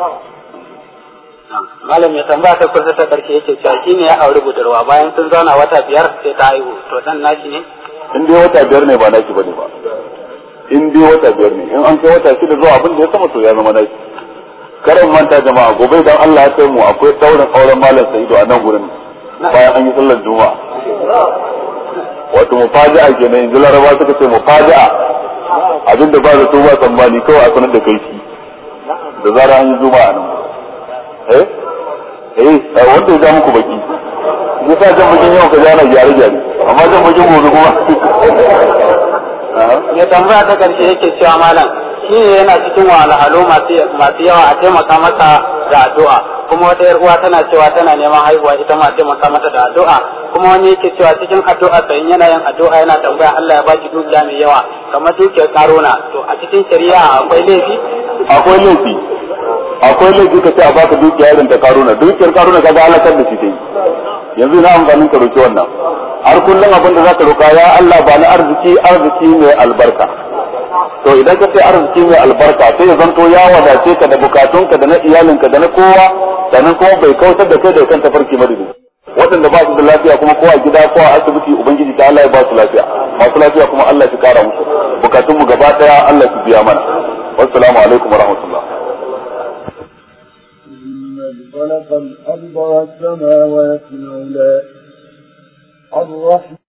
Malam ya tambaya ta kusa ta karshe yake cewa shi ne ya auri budurwa bayan sun zauna wata biyar sai ta haihu to dan nashi ne? In dai wata biyar ne ba nashi bane ba. In dai wata biyar ne in an kai wata shida zuwa abin da ya sama to ya zama nashi. Karan manta jama'a gobe dan Allah ya kai mu akwai daurin auren malam Sa'idu a nan gurin bayan an yi sallar juma'a. Wato mufaja'a kenan yanzu Laraba suka ce mufaja'a abinda ba zato ba tsammani kawai a sanar da kai shi da zarar an yi juma'a nan. eh eh wanda ya muku baki ku sa jan bakin yau ka jana gyare gyare amma jan bakin gobe kuma ya tambaya ta karshe yake cewa malam shi ne yana cikin wahalhalu masu masu yawa a taimaka masa da addu'a kuma wata yar uwa tana cewa tana neman haihuwa ita ma taimaka mata da addu'a kuma wani yake cewa cikin addu'a sai yana yin addu'a yana tambaya Allah ya baki dukiya mai yawa kamar dukiyar karona to a cikin shari'a akwai laifi akwai laifi akwai laifi ka ce a baka dukiya irin ta karuna dukiyar karuna ka ga halakar da shi dai yanzu na amfanin ka roki wannan har kullum abin da zaka roka ya Allah ba ni arziki arziki mai albarka to idan ka ce arziki mai albarka sai ya zanto ya wadace ka da bukatunka da na iyalinka da na kowa sannan kuma bai kautar da kai da kan tafarki madadi waɗanda ba su da lafiya kuma kowa gida kowa asibiti ubangiji ta Allah ya ba su lafiya masu lafiya kuma Allah ya kara musu bukatunmu gaba daya Allah ya biya mana wassalamu alaikum warahmatullahi خلق الأرض والسماوات العلى الرحمن